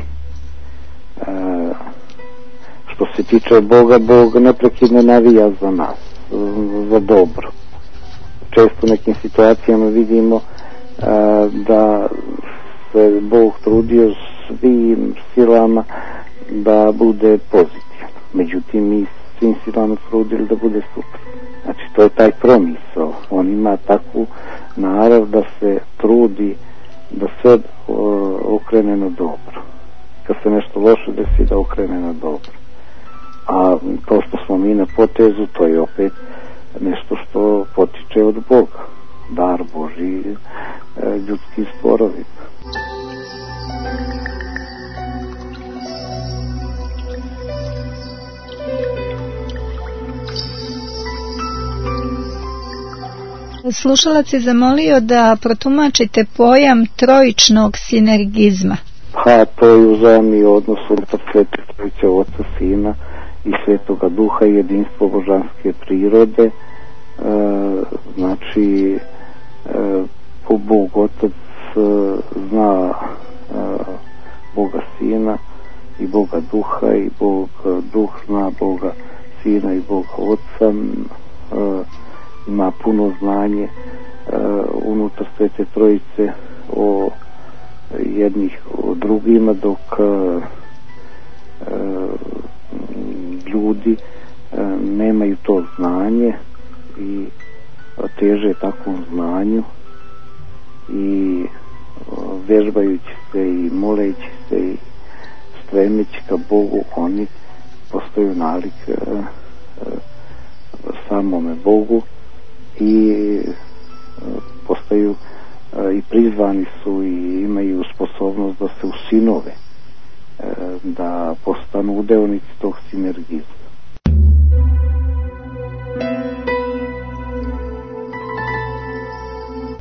Što se tiče Boga, Bog neprekidno navija za nas, za dobro. Često u nekim situacijama vidimo da se Bog trudio svim silama da bude pozitivan. Međutim, mi svim silama trudili da bude super. Znači, to je taj promisao. On ima takvu narav da se trudi da sve okrene na dobro. Kad se nešto loše desi, da okrene na dobro. A to što smo mi na potezu, to je opet nešto što potiče od Boga. Dar Božji ljudskim sporovima. Slušalac je zamolio da protumačite pojam trojičnog sinergizma. Pa to je uzajamni odnos unutar Svete Trojice, Oca, Sina i Svetoga Duha i jedinstvo božanske prirode. Znači, Bog Otac zna Boga Sina i Boga Duha i Bog Duh zna Boga Sina i Boga Oca. Ima puno znanje unutar Svete Trojice o jednih o drugima, dok ljudi nemaju to znanje i teže takvom znanju i vežbajući se i moleći se i stremeći ka Bogu, oni postaju nalik samome Bogu i postaju i prizvani su i imaju sposobnost da se usinove, da postanu udeonici tog sinergizma.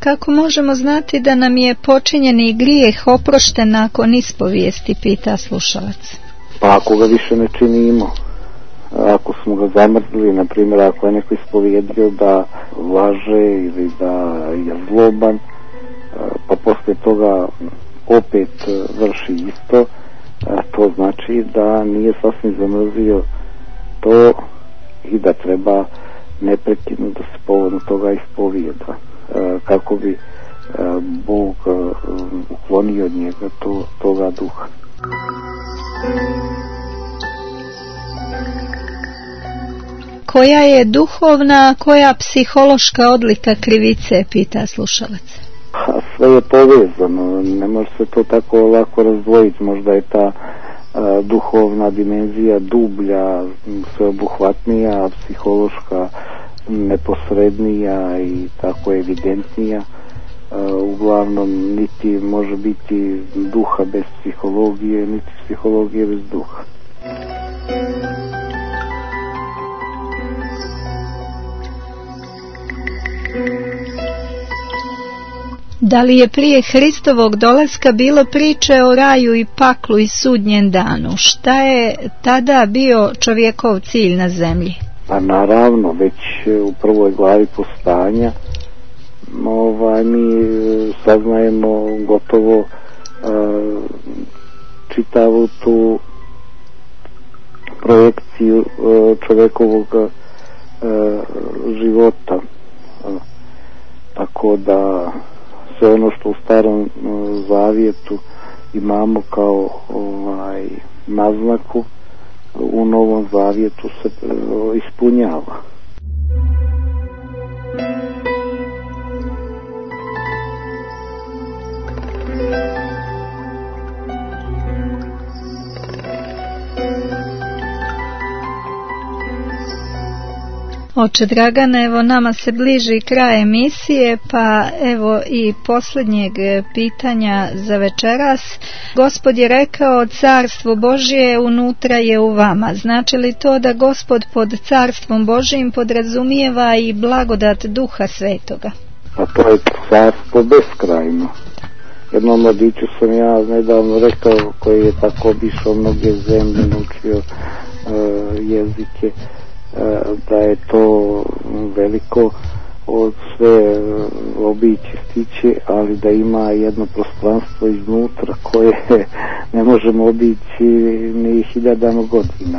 kako možemo znati da nam je počinjeni grijeh oprošten nakon ispovijesti, pita slušalac. Pa ako ga više ne činimo, ako smo ga zamrzli, na primjer ako je neko ispovijedio da laže ili da je zloban, pa poslije toga opet vrši isto, to znači da nije sasvim zamrzio to i da treba neprekidno da se povodom toga ispovijeda, kako bi Bog uklonio od njega toga duha. Koja je duhovna, koja psihološka odlika krivice, pita slušalac. Sve je povezano, ne može se to tako lako razdvojiti. Možda je ta duhovna dimenzija dublja, sveobuhvatnija, a psihološka neposrednija i tako evidentnija. Uglavnom niti može biti duha bez psihologije, niti psihologije bez duha. Da li je prije Hristovog dolaska bilo priče o raju i paklu i sudnjem danu? Šta je tada bio čovjekov cilj na zemlji? Pa naravno, već u prvoj glavi Postanja mi saznajemo gotovo čitavu tu projekciju čovjekovog života. Tako da sve ono što u Starom Zavjetu imamo kao naznaku, u Novom Zavjetu se ispunjava. Oče Dragane, evo nama se bliži kraj emisije, pa evo i posljednjeg pitanja za večeras. Gospod je rekao, carstvo Božje unutra je u vama. Znači li to da Gospod pod carstvom Božjim podrazumijeva i blagodat Duha Svetoga? A to je carstvo beskrajno. Jednom mladiću sam ja nedavno rekao, koji je tako obišao mnoge zemlje, naučio jezike, da je to veliko od sve obići stići, ali da ima jedno prostranstvo iznutra koje ne možemo obići ni hiljadama godina.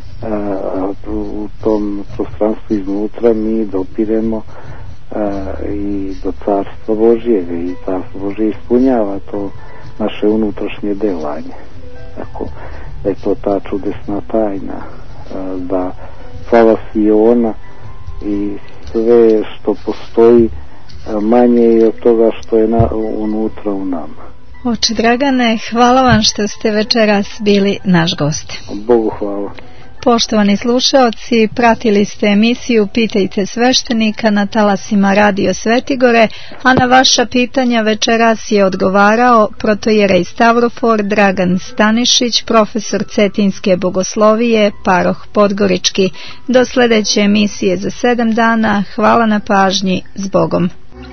U tom prostranstvu iznutra mi dopiremo i do carstva Božjega, i carstvo Božje ispunjava to naše unutrašnje delanje. Tako da je to ta čudesna tajna, da slava Siona i sve što postoji manje je od toga što je unutra u nama. Oče Dragane, hvala vam što ste večeras bili naš gost. Bogu hvala. Poštovani slušaoci, pratili ste emisiju Pitajte sveštenika na talasima Radio Svetigore, a na vaša pitanja večeras je odgovarao protojerej Stavrofor Dragan Stanišić, profesor Cetinske bogoslovije, paroh Podgorički. Do sljedeće emisije za 7 dana. Hvala na pažnji. S Bogom.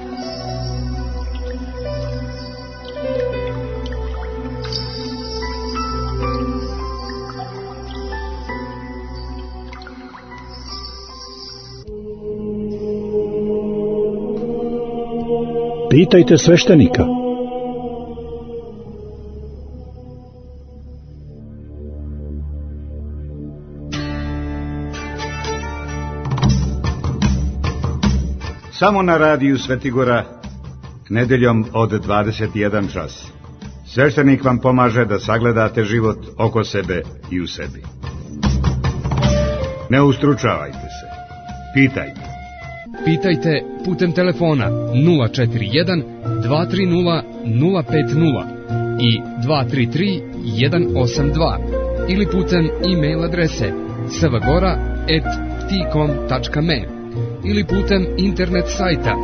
Pitajte sveštenika. Samo na radiju Svetigora, nedeljom od 21 čas. Sveštenik vam pomaže da sagledate život oko sebe i u sebi. Ne ustručavajte se. Pitajte. Pitajte putem telefona 041 230 050 i 233 182 ili putem e-mail adrese svagora@ptikom.me ili putem internet sajta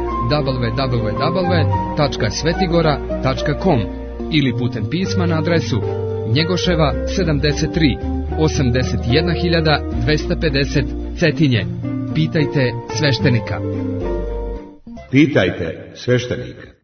www.svetigora.com ili putem pisma na adresu Njegoševa 73 81250 Cetinje. Pitajte sveštenika. Pitajte sveštenika.